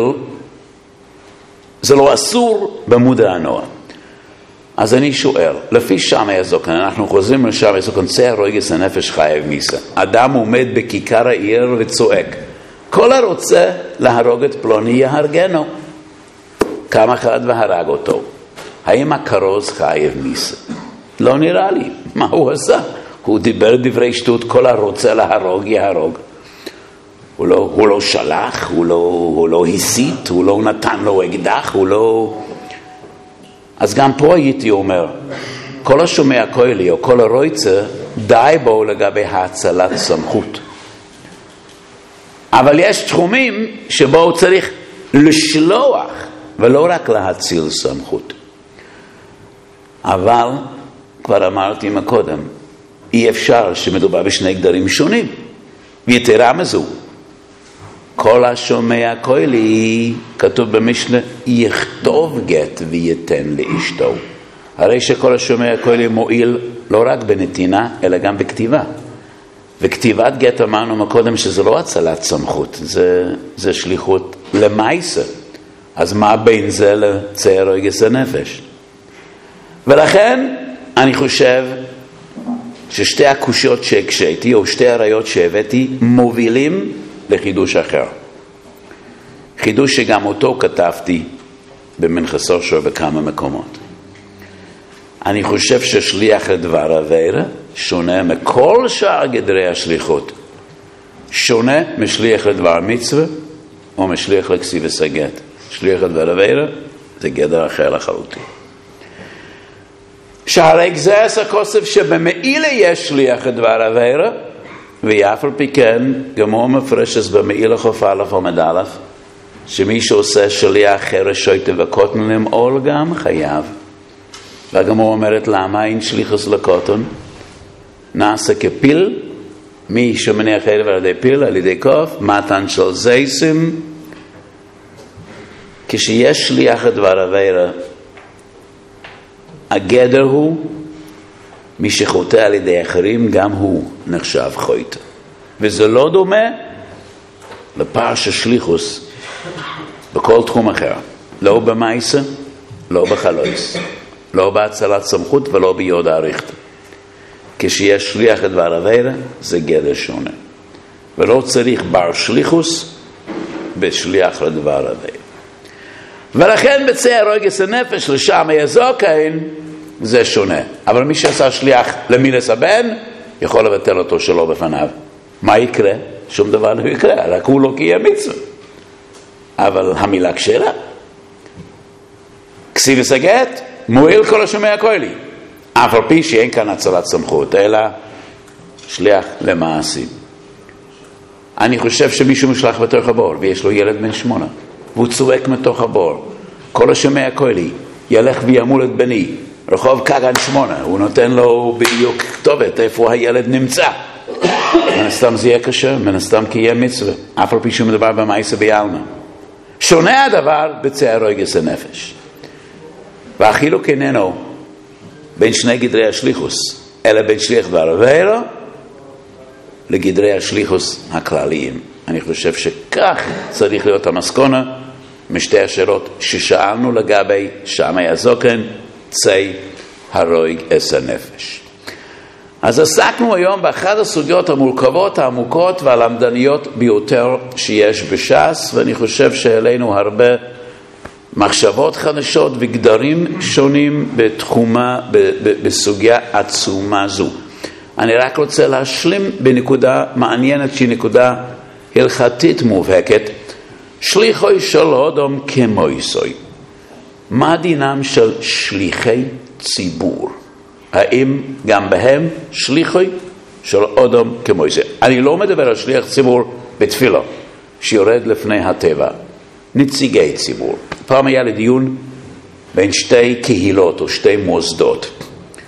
זה לא אסור במודע הנוע. אז אני שואל, לפי שם יזוקן, אנחנו חוזרים לשם יזוקן, צא הרוגס הנפש חייב מיסה. אדם עומד בכיכר העיר וצועק, כל הרוצה להרוג את פלוני יהרגנו. קם אחד והרג אותו. האם הכרוז חייב מיסה? לא נראה לי. מה הוא עשה? הוא דיבר דברי שטות, כל הרוצה להרוג יהרוג. הוא לא, הוא לא שלח, הוא לא, הוא לא הסית, הוא לא נתן לו אקדח, הוא לא... אז גם פה הייתי אומר, כל השומע קולי או כל הרויצה, די בו לגבי הצלת סמכות. אבל יש תחומים שבו הוא צריך לשלוח ולא רק להציל סמכות. אבל כבר אמרתי מקודם, אי אפשר שמדובר בשני גדרים שונים. ויתרה מזו, כל השומע קולי, כתוב במשנה, יכתוב גט וייתן לאשתו. הרי שכל השומע קולי מועיל לא רק בנתינה, אלא גם בכתיבה. וכתיבת גט אמרנו מקודם שזה לא הצלת סמכות, זה, זה שליחות למעשה. אז מה בין זה לצייר רגש הנפש? ולכן אני חושב ששתי הקושיות שהקשיתי, או שתי הראיות שהבאתי, מובילים לחידוש אחר. חידוש שגם אותו כתבתי במנחסו שלו בכמה מקומות. אני חושב ששליח לדבר עבירה שונה מכל שאר גדרי השליחות. שונה משליח לדבר מצווה או משליח לכסיב וסגת. שליח לדבר עבירה זה גדר אחר לחלוטין. שהרי גזס הכוסף שבמעילה יש שליח לדבר עבירה, ואף על פי כן גם הוא מפרשס במעילה חוף א' עמוד א', שמי שעושה שליח חרש שויטה וקוטן למעול גם חייב. וגם הוא אומרת למה אין שליחוס לקוטן נעשה כפיל, מי שמניח חייב על ידי פיל על ידי קוף, מתן של זייסים. כשיש שליח לדבר עבירה, הגדר הוא מי שחוטא על ידי אחרים, גם הוא נחשב חוטא. וזה לא דומה לפרש שליחוס בכל תחום אחר. לא במעשה, לא בחלויס, לא בהצלת סמכות ולא ביוד האריכתא. כשיש שליח לדבר עבירה, זה גדר שונה. ולא צריך בר שליחוס בשליח לדבר עבירה. ולכן בצייר רגש הנפש לשם יזוקין זה שונה. אבל מי שעשה שליח למילס הבן יכול לבטל אותו שלא בפניו. מה יקרה? שום דבר לא יקרה, רק הוא לא קיים מצווה. אבל המילה כשרה. כסיב וסגת מועיל כל השומע קולי, אף על פי שאין כאן הצלת סמכות, אלא שליח למעשים. אני חושב שמישהו משלח בתוך הבור ויש לו ילד בן שמונה והוא צועק מתוך הבור, כל השומע קולי ילך וימול את בני רחוב קגן שמונה, הוא נותן לו בדיוק כתובת איפה הילד נמצא. מן הסתם זה יהיה קשה, מן הסתם כי יהיה מצווה, אף על פי שהוא מדבר במעשה בעלמא. שונה הדבר בצייר רגש הנפש. והחילוק איננו בין שני גדרי השליחוס, אלא בין שליח דבר עבירה לגדרי השליחוס הכלליים. אני חושב שכך צריך להיות המסקנה משתי השאלות ששאלנו לגבי שם יזוקן צי הרוג אס הנפש. אז עסקנו היום באחת הסוגיות המורכבות, העמוקות והלמדניות ביותר שיש בש"ס, ואני חושב שהעלינו הרבה מחשבות חדשות וגדרים שונים בתחומה, בסוגיה עצומה זו. אני רק רוצה להשלים בנקודה מעניינת שהיא נקודה הלכתית מובהקת. שליחוי של אדם כמויסוי. מה דינם של שליחי ציבור? האם גם בהם שליחוי של אדם כמויסוי? אני לא מדבר על שליח ציבור בתפילה שיורד לפני הטבע. נציגי ציבור. פעם היה לדיון בין שתי קהילות או שתי מוסדות.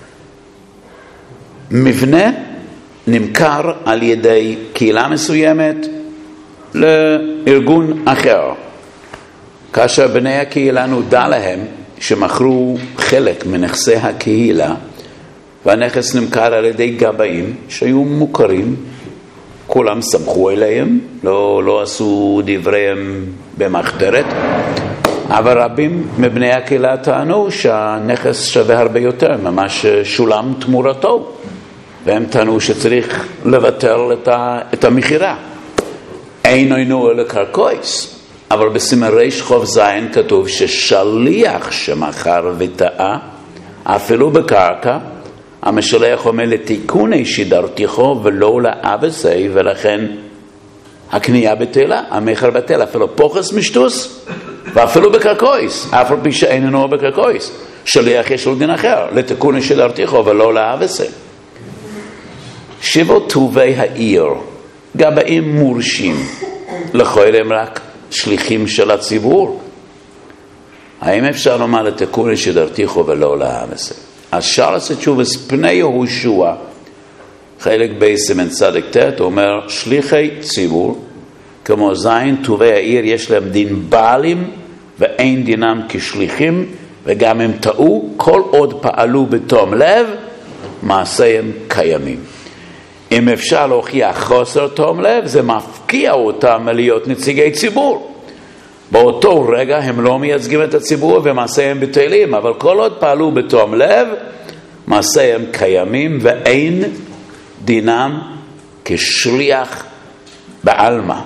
מבנה נמכר על ידי קהילה מסוימת לארגון אחר. כאשר בני הקהילה נודע להם שמכרו חלק מנכסי הקהילה, והנכס נמכר על ידי גבאים שהיו מוכרים, כולם סמכו אליהם, לא, לא עשו דבריהם במחתרת, אבל רבים מבני הקהילה טענו שהנכס שווה הרבה יותר ממה ששולם תמורתו, והם טענו שצריך לבטל את, ה, את המחירה. אין אינו אלא קרקויס, אבל בסימן ריש חוב זין כתוב ששליח שמכר וטעה, אפילו בקרקע, המשלח אומר לתיקוני שידרתיכו ולא לאבסי, ולכן הקנייה בטלה, המחר בטלה, אפילו פוחס משטוס, ואפילו בקרקויס, אף על פי שאיננו בקרקויס. שליח יש לו דין אחר, לתיקוני שידרתיכו ולא לאבסי. שבו טובי העיר, גבאים מורשים, לכאורה הם רק שליחים של הציבור. האם אפשר לומר לתיקון שדרתיכו ולא לעם הזה? אז שרס תשובס פני יהושע, חלק בסימן צדק ת', אומר שליחי ציבור, כמו זין טובי העיר יש להם דין בעלים ואין דינם כשליחים, וגם הם טעו כל עוד פעלו בתום לב, מעשיהם קיימים. אם אפשר להוכיח חוסר תום לב, זה מפקיע אותם להיות נציגי ציבור. באותו רגע הם לא מייצגים את הציבור ומעשיהם בטלים, אבל כל עוד פעלו בתום לב, מעשיהם קיימים ואין דינם כשליח בעלמא.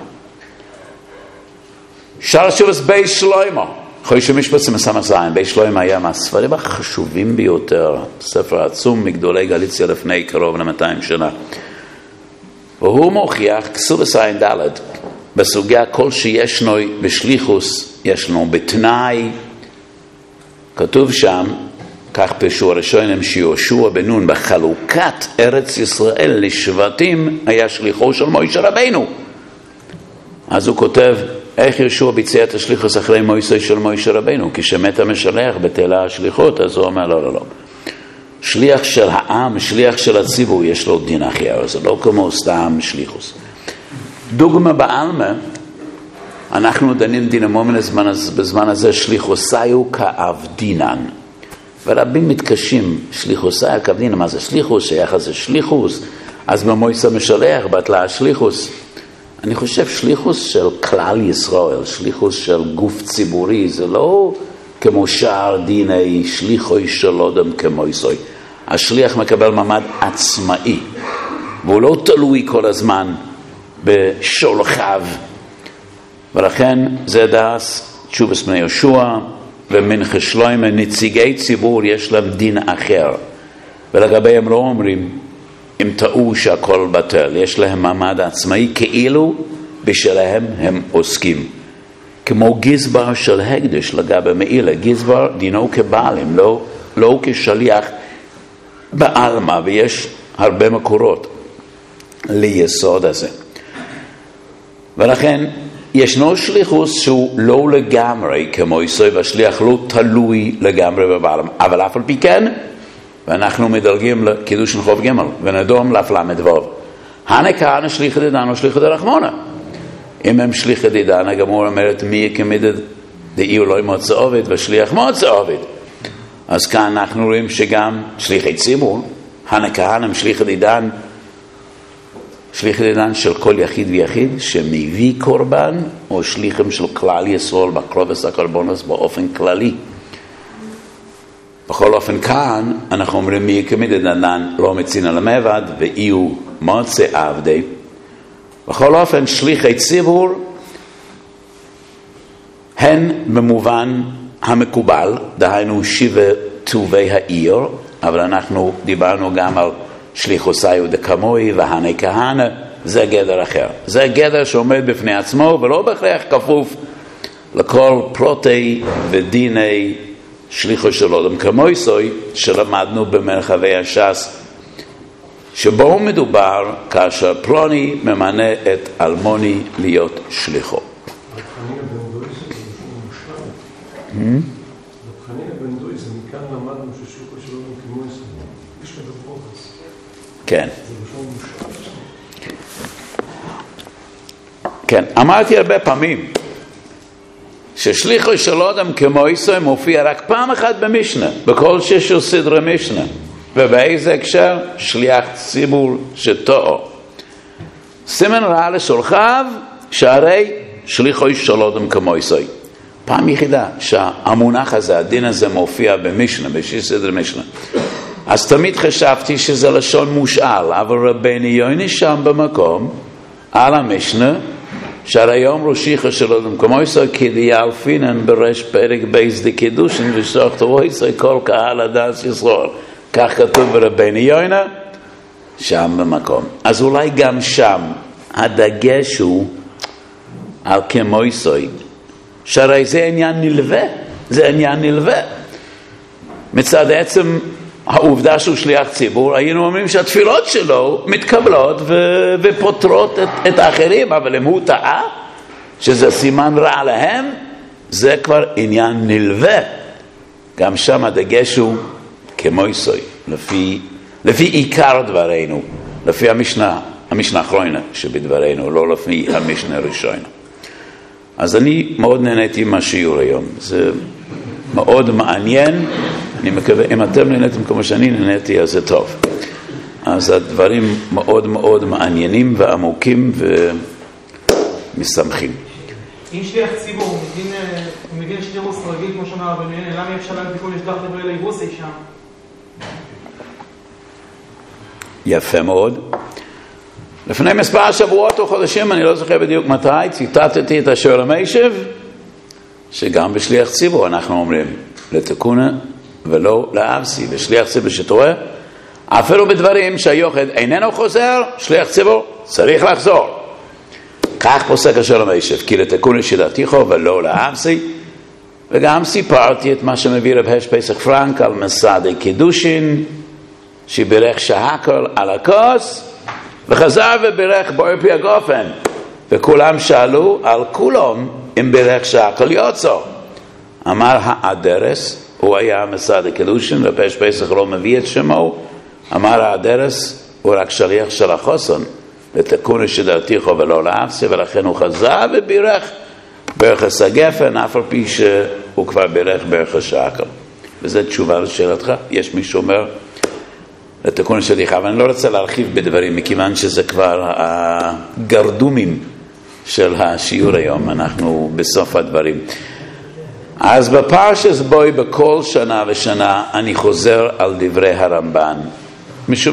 שאר שובס בי שלוימה, אחרי שמשפט מסמך זין, בי שלוימה היה מהספרים החשובים ביותר, ספר עצום מגדולי גליציה לפני קרוב ל-מאתיים שנה. והוא מוכיח, כסוב עין ד' בסוגיה כל שישנו בשליחוס, ישנו בתנאי, כתוב שם, כך פרשו הראשונים שיהושע בן נון, בחלוקת ארץ ישראל לשבטים, היה שליחו של מוישה רבינו. אז הוא כותב, איך יהושע ביצע את השליחוס אחרי מוישה של מוישה רבינו? כשמת המשלח בתלה השליחות, אז הוא אומר, לא, לא, לא. שליח של העם, שליח של הציבור, יש לו דין אחר, זה לא כמו סתם שליחוס. דוגמה בעלמא, אנחנו דנים דינמומן בזמן הזה, שליחוסיו כעבדינן. ורבים מתקשים, שליחוסיו כעבדינן, מה זה שליחוס? שייך זה שליחוס. אז במוישה משלח, בטלה השליחוס. אני חושב שליחוס של כלל ישראל, שליחוס של גוף ציבורי, זה לא כמו שער דיני שליחוי של אדם כמויסוי. השליח מקבל מעמד עצמאי, והוא לא תלוי כל הזמן בשולחיו. ולכן זה דעס תשובס בני יהושע ומנחה שלוימה, נציגי ציבור יש להם דין אחר. ולגבי הם לא אומרים, אם טעו שהכל בטל, יש להם מעמד עצמאי כאילו בשלהם הם עוסקים. כמו גזבר של הקדש לגבי מעילה, גזבר דינו כבעלים, לא, לא כשליח בעלמא, ויש הרבה מקורות ליסוד הזה. ולכן ישנו שליחוס שהוא לא לגמרי כמו ישראל, והשליח לא תלוי לגמרי בבעלמא, אבל אף על פי כן, ואנחנו מדלגים לקידוש של חוב גמל, ונדום לפלמד ווב. הנקה נשליח דדן או שליח דרחמונה. אם הם שליח דדן, הגמור אומרת מי יקמיד דאי אולי מוצא עובד ושליח מוצא עובד. אז כאן אנחנו רואים שגם שליחי ציבור, הנקה הם שליח דדן, שליח דדן של כל יחיד ויחיד שמביא קורבן, או שליחים של כלל ישראל בקרובס הקורבנוס באופן כללי. בכל אופן כאן אנחנו אומרים מי יקמיד דדן לא מצין על המבד ואי הוא מוצא עבדי. בכל אופן שליחי ציבור הן במובן המקובל, דהיינו שבע טובי העיר, אבל אנחנו דיברנו גם על שליחוסיו דקמוי והני כהנה, זה גדר אחר. זה גדר שעומד בפני עצמו ולא בהכרח כפוף לכל פרוטי ודיני שליחו של אדם כמויסוי שלמדנו במרחבי הש"ס, שבו מדובר כאשר פלוני ממנה את אלמוני להיות שליחו. כן. כן, אמרתי הרבה פעמים ששליחו של אדם כמויסוי מופיע רק פעם אחת במשנה, בכל ששו סדרי משנה. ובאיזה הקשר? שליח ציבור שטועו. סימן רע לשולחיו, שהרי שליחו של אדם כמויסוי. פעם יחידה שהמונח הזה, הדין הזה מופיע במשנה, בשיש סדרי משנה. אז תמיד חשבתי שזה לשון מושאל, אבל רבני יוני שם במקום, על המשנה, שהרי יום ראשיך של אדם כמויסוי, כדי אלפינן ברש פרק בייס דקידושן, ושוח תרויסוי כל קהל הדס ישראל. כך כתוב ברבני יוינה, שם במקום. אז אולי גם שם הדגש הוא על כמויסוי, שהרי זה עניין נלווה, זה עניין נלווה. מצד עצם העובדה שהוא שליח ציבור, היינו אומרים שהתפילות שלו מתקבלות ו- ופותרות את, את האחרים, אבל אם הוא טעה, שזה סימן רע להם, זה כבר עניין נלווה. גם שם הדגש הוא כמו יסוי, לפי, לפי עיקר דברנו, לפי המשנה, המשנה האחרונה שבדברנו, לא לפי המשנה הראשונה. אז אני מאוד נהניתי מהשיעור היום, זה מאוד מעניין, אני מקווה, אם אתם נהניתם כמו שאני נהניתי, אז זה טוב. אז הדברים מאוד מאוד מעניינים ועמוקים ומשמחים. אם שליח ציבור, הוא מבין שלירוס רגיל כמו שאומר רבי אליעזר, למה אפשר להגיד תיקון לשלח דברי ליבוסי שם? יפה מאוד. לפני מספר שבועות או חודשים, אני לא זוכר בדיוק מתי, ציטטתי את השואל המיישב, שגם בשליח ציבור אנחנו אומרים לתיקונה ולא לאבסי, בשליח ציבור שטועה, אפילו בדברים שהיוחד איננו חוזר, שליח ציבור צריך לחזור. כך פוסק השואל המיישב, כי לתיקונה שדעתיכו ולא לאבסי, וגם סיפרתי את מה שמביא רב הש פסח פרנק על מסעדי קידושין, שבירך שהכל על הכוס, וחזר ובירך באור פי הגופן, וכולם שאלו על כולם אם בירך שהכל יוצא. אמר האדרס, הוא היה מסעדי קידושין, רב הש פסח לא מביא את שמו, אמר האדרס הוא רק שליח של החוסן, לתיקון שדעתיכו ולא לאבסי, ולכן הוא חזר ובירך ברכס הגפן, אף על פי שהוא כבר בירך ברכס שהכל. וזו תשובה לשאלתך. יש מי שאומר לתיקון שדעתיך, אבל אני לא רוצה להרחיב בדברים, מכיוון שזה כבר הגרדומים של השיעור היום, אנחנו בסוף הדברים. אז בפרשת בוי בכל שנה ושנה אני חוזר על דברי הרמב"ן, משום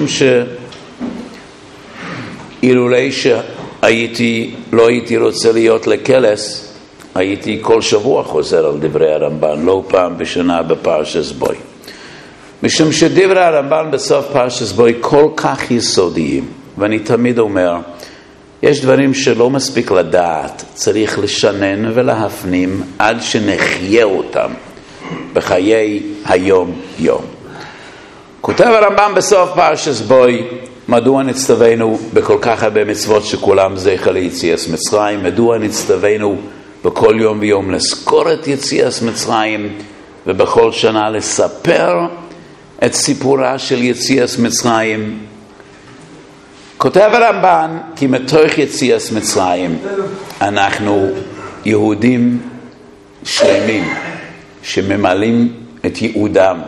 שאילולי שהייתי, לא הייתי רוצה להיות לקלס, הייתי כל שבוע חוזר על דברי הרמב"ן, לא פעם בשנה בפרשת בוי. משום שדברי הרמב"ן בסוף פרשת בוי כל כך יסודיים, ואני תמיד אומר, יש דברים שלא מספיק לדעת, צריך לשנן ולהפנים עד שנחיה אותם בחיי היום יום. כותב הרמב"ם בסוף פרשת בוי, מדוע נצטווינו בכל כך הרבה מצוות שכולם זכר ליציאת מצרים, מדוע נצטווינו בכל יום ויום לזכור את יציאת מצרים, ובכל שנה לספר את סיפורה של יציאת מצרים. כותב הרמב"ן, כי מתוך יציאת מצרים אנחנו יהודים שלמים שממלאים את ייעודם,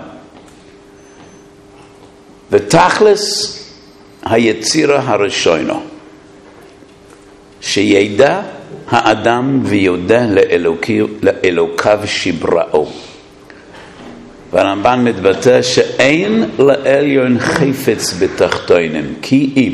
ותכלס היצירה הראשונה שידע האדם ויודע לאלוקיו שבראו. והרמב"ן מתבטא שאין לעליון חפץ בתחתונים, כי אם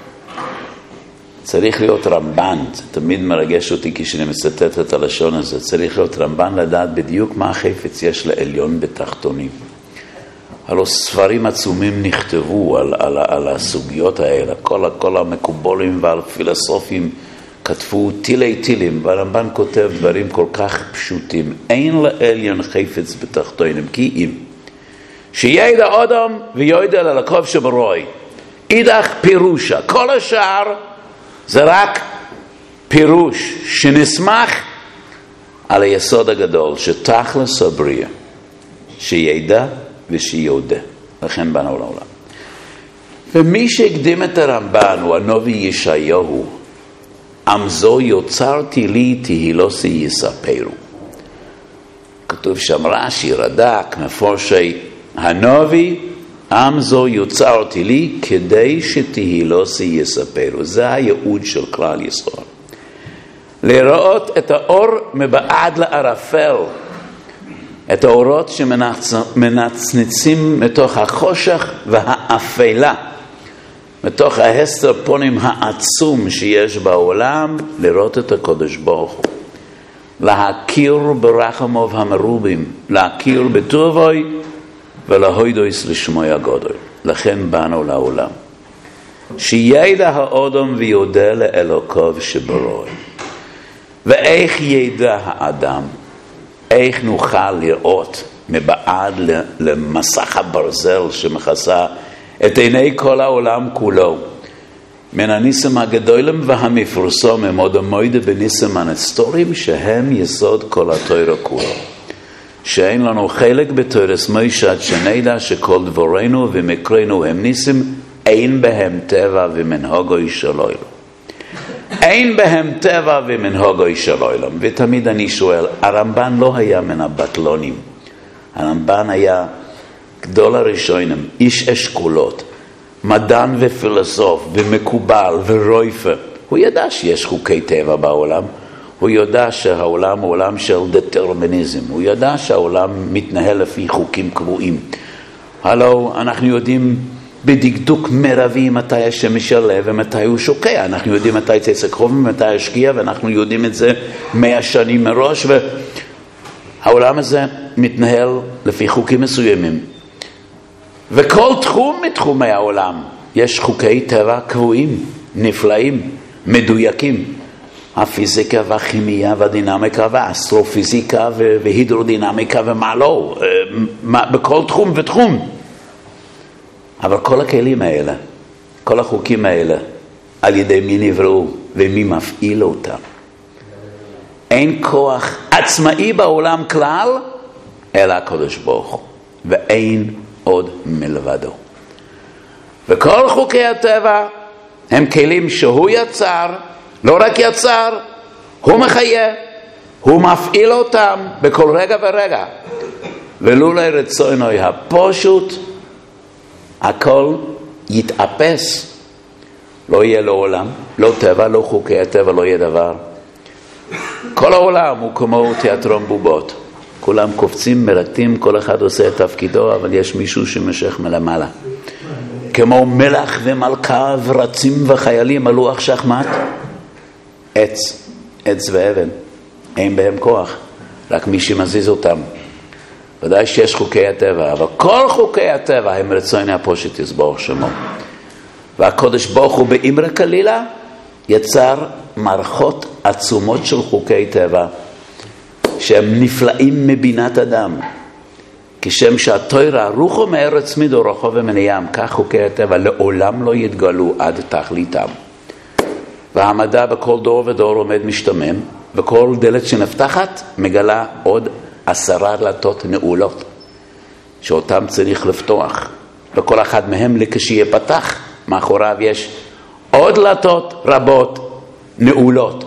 צריך להיות רמב"ן, זה תמיד מרגש אותי כשאני מצטט את הלשון הזה, צריך להיות רמב"ן לדעת בדיוק מה החפץ יש לעליון בתחתונים. הלא ספרים עצומים נכתבו על, על, על הסוגיות האלה, כל, כל המקובולים והפילוסופים כתבו טילי טילים, והרמב"ן כותב דברים כל כך פשוטים. אין לעליון חפץ בתחתונים, כי אם שידע אדם ויודע ללקוב שברוי, אידך פירושה, כל השאר זה רק פירוש שנסמך על היסוד הגדול שתכלס הבריאה, שידע ושיודע, לכן באנו לעולם. ומי שהקדים את הרמב"ן הוא הנביא ישעיהו, עם זו יוצרתי לי תהילוסי יספרו. כתוב שם רש"י רד"ק מפורשי הנביא, עם זו יוצרתי לי כדי שתהילוסי יספרו. זה הייעוד של כלל ישראל, לראות את האור מבעד לערפל, את האורות שמנצנצים מתוך החושך והאפלה, מתוך ההסתר פונים העצום שיש בעולם, לראות את הקדוש ברוך הוא, להכיר ברחמיו המרובים, להכיר בטובוי ולהודות לשמו הגדול. לכן באנו לעולם, שידע האדם ויודע לאלוקיו שברוי. ואיך ידע האדם? איך נוכל לראות מבעד למסך הברזל שמכסה את עיני כל העולם כולו? מן הניסים הגדולים והמפורסמים עוד המועד בניסים הנסתורים שהם יסוד כל התורה כולו. שאין לנו חלק בתורס מוישה עד שנדע שכל דבורנו ומקרנו הם ניסים, אין בהם טבע ומנהגו של עולם. אין בהם טבע ומנהגו של עולם. ותמיד אני שואל, הרמב"ן לא היה מן הבטלונים. הרמב"ן היה גדול הראשונים, איש אשכולות, מדען ופילוסוף ומקובל ורויפה. הוא ידע שיש חוקי טבע בעולם. הוא ידע שהעולם הוא עולם של דטרמיניזם. הוא ידע שהעולם מתנהל לפי חוקים קבועים. הלו, אנחנו יודעים בדקדוק מרבי מתי השם משלה ומתי הוא שוקע. אנחנו יודעים מתי תצא קרוב ומתי השקיע, ואנחנו יודעים את זה מאה שנים מראש, והעולם הזה מתנהל לפי חוקים מסוימים. וכל תחום מתחומי העולם יש חוקי טבע קבועים, נפלאים, מדויקים. הפיזיקה והכימיה והדינמיקה והאסטרופיזיקה והידרודינמיקה ומה לא, בכל תחום ותחום. אבל כל הכלים האלה, כל החוקים האלה, על ידי מי נבראו ומי מפעיל אותם. אין כוח עצמאי בעולם כלל, אלא הקדוש ברוך הוא, ואין עוד מלבדו. וכל חוקי הטבע הם כלים שהוא יצר, לא רק יצר, הוא מחיה, הוא מפעיל אותם בכל רגע ורגע. ולולא רצונו הפשוט, הכל יתאפס. לא יהיה לו עולם, לא טבע, לא חוקי הטבע, לא יהיה דבר. כל העולם הוא כמו תיאטרון בובות. כולם קופצים, מרקדים, כל אחד עושה את תפקידו, אבל יש מישהו שמשך מלמעלה. כמו מלך ומלכה ורצים וחיילים על לוח שחמט. עץ, עץ ואבן, אין בהם כוח, רק מי שמזיז אותם. ודאי שיש חוקי הטבע, אבל כל חוקי הטבע הם רצון הפושט יסבור שמו. והקודש ברוך הוא באמרה כלילה יצר מערכות עצומות של חוקי טבע שהם נפלאים מבינת אדם. כשם שהתורה רוחו מארץ מדורחו ומניים, כך חוקי הטבע לעולם לא יתגלו עד תכליתם. והמדע בכל דור ודור עומד משתמם, וכל דלת שנפתחת מגלה עוד עשרה דלתות נעולות, שאותם צריך לפתוח. וכל אחד מהם לכשיהיה פתח, מאחוריו יש עוד דלתות רבות נעולות.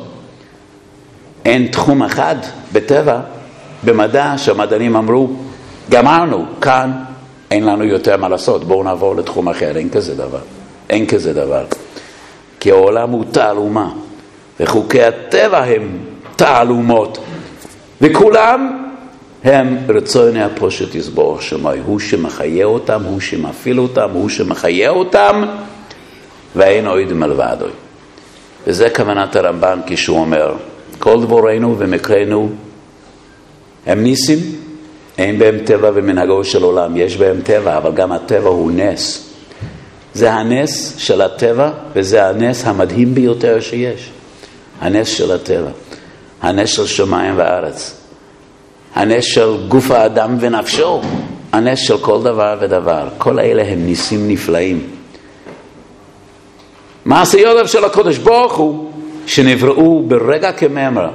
אין תחום אחד בטבע, במדע, שהמדענים אמרו, גמרנו, כאן אין לנו יותר מה לעשות, בואו נעבור לתחום אחר. אין כזה דבר. אין כזה דבר. כי העולם הוא תעלומה, וחוקי הטבע הם תעלומות, וכולם הם רצון הפושט יסבור שמוי. הוא שמחיה אותם, הוא שמפעיל אותם, הוא שמחיה אותם, ואין עוד מלבדו. וזה כוונת הרמב"ן כשהוא אומר, כל דבורנו ומקרנו הם ניסים, אין בהם טבע ומנהגו של עולם. יש בהם טבע, אבל גם הטבע הוא נס. זה הנס של הטבע, וזה הנס המדהים ביותר שיש. הנס של הטבע. הנס של שמיים וארץ. הנס של גוף האדם ונפשו. הנס של כל דבר ודבר. כל אלה הם ניסים נפלאים. מעשיותיו של הקדוש ברוך הוא, שנבראו ברגע כממרה.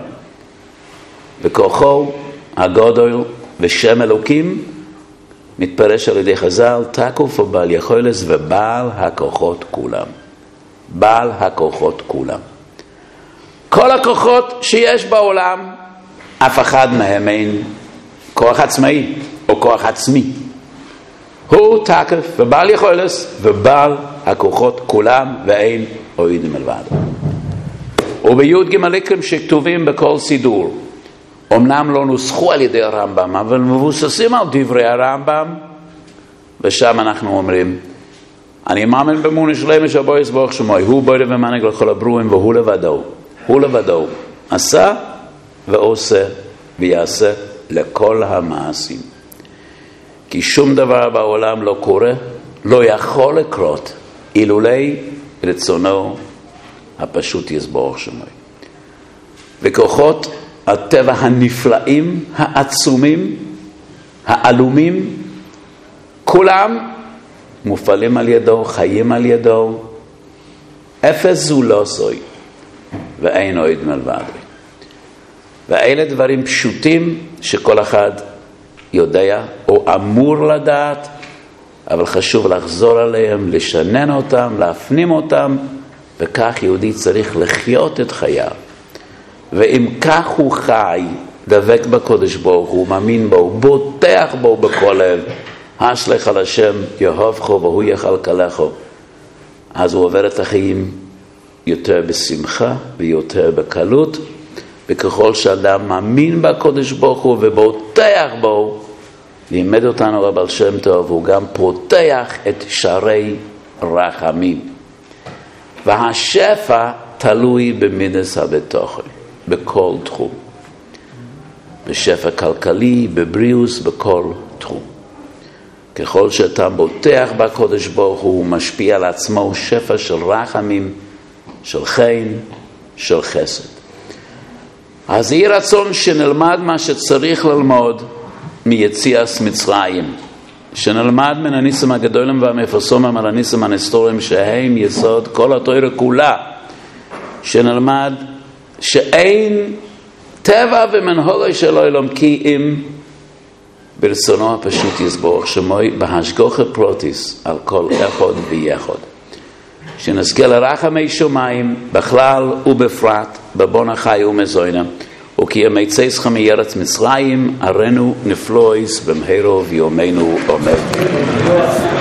וכוחו הגדול ושם אלוקים, מתפרש על ידי חז"ל, תקוף ובעל יכולת ובעל הכוחות כולם. בעל הכוחות כולם. כל הכוחות שיש בעולם, אף אחד מהם אין כוח עצמאי או כוח עצמי. הוא תקף ובעל יכולת ובעל הכוחות כולם, ואין עוד מלבד. וביוד גמליקים שכתובים בכל סידור, אמנם לא נוסחו על ידי הרמב"ם, אבל מבוססים על דברי הרמב"ם, ושם אנחנו אומרים, אני מאמין באמונה שלמה שבו יסבוך שמוי, הוא בוידה ומנהיג לכל הברואים, והוא לבדו, הוא לבדו, עשה ועושה ויעשה לכל המעשים. כי שום דבר בעולם לא קורה, לא יכול לקרות, אילולי רצונו הפשוט יסבוך שמוי. וכוחות הטבע הנפלאים, העצומים, העלומים, כולם מופעלים על ידו, חיים על ידו, אפס זולוסוי ואין עוד מלבדוי. ואלה דברים פשוטים שכל אחד יודע או אמור לדעת, אבל חשוב לחזור עליהם, לשנן אותם, להפנים אותם, וכך יהודי צריך לחיות את חייו. ואם כך הוא חי, דבק בקודש ברוך הוא, מאמין בו, בוטח בו בכל לב, השלך על השם יאהבך והוא יכלכלך, אז הוא עובר את החיים יותר בשמחה ויותר בקלות. וככל שאדם מאמין בקודש ברוך הוא ובוטח בו, לימד אותנו רב שם טוב, הוא גם פותח את שערי רחמים. והשפע תלוי במידס הבטוחי, בכל תחום. בשפע כלכלי, בבריאוס, בכל תחום. ככל שאתה בוטח בקודש ברוך הוא, משפיע על עצמו שפע של רחמים, של חן, של חסד. אז יהי רצון שנלמד מה שצריך ללמוד מיציאת מצרים, שנלמד מן הניסים הגדולים והמפורסמים על הניסים ההיסטוריים שהם יסוד כל התורה כולה, שנלמד שאין טבע ומנהגו של העולם כי אם ברצונו הפשוט יסבורך שמוי בהשגחה פרוטיס על כל אחד ויחד, שנזכה לרחמי שמיים בכלל ובפרט בבון החי ומזוינם, וכי ימי צאצך מארץ מצרים ארנו נפלויס במהרו ויומנו אמן.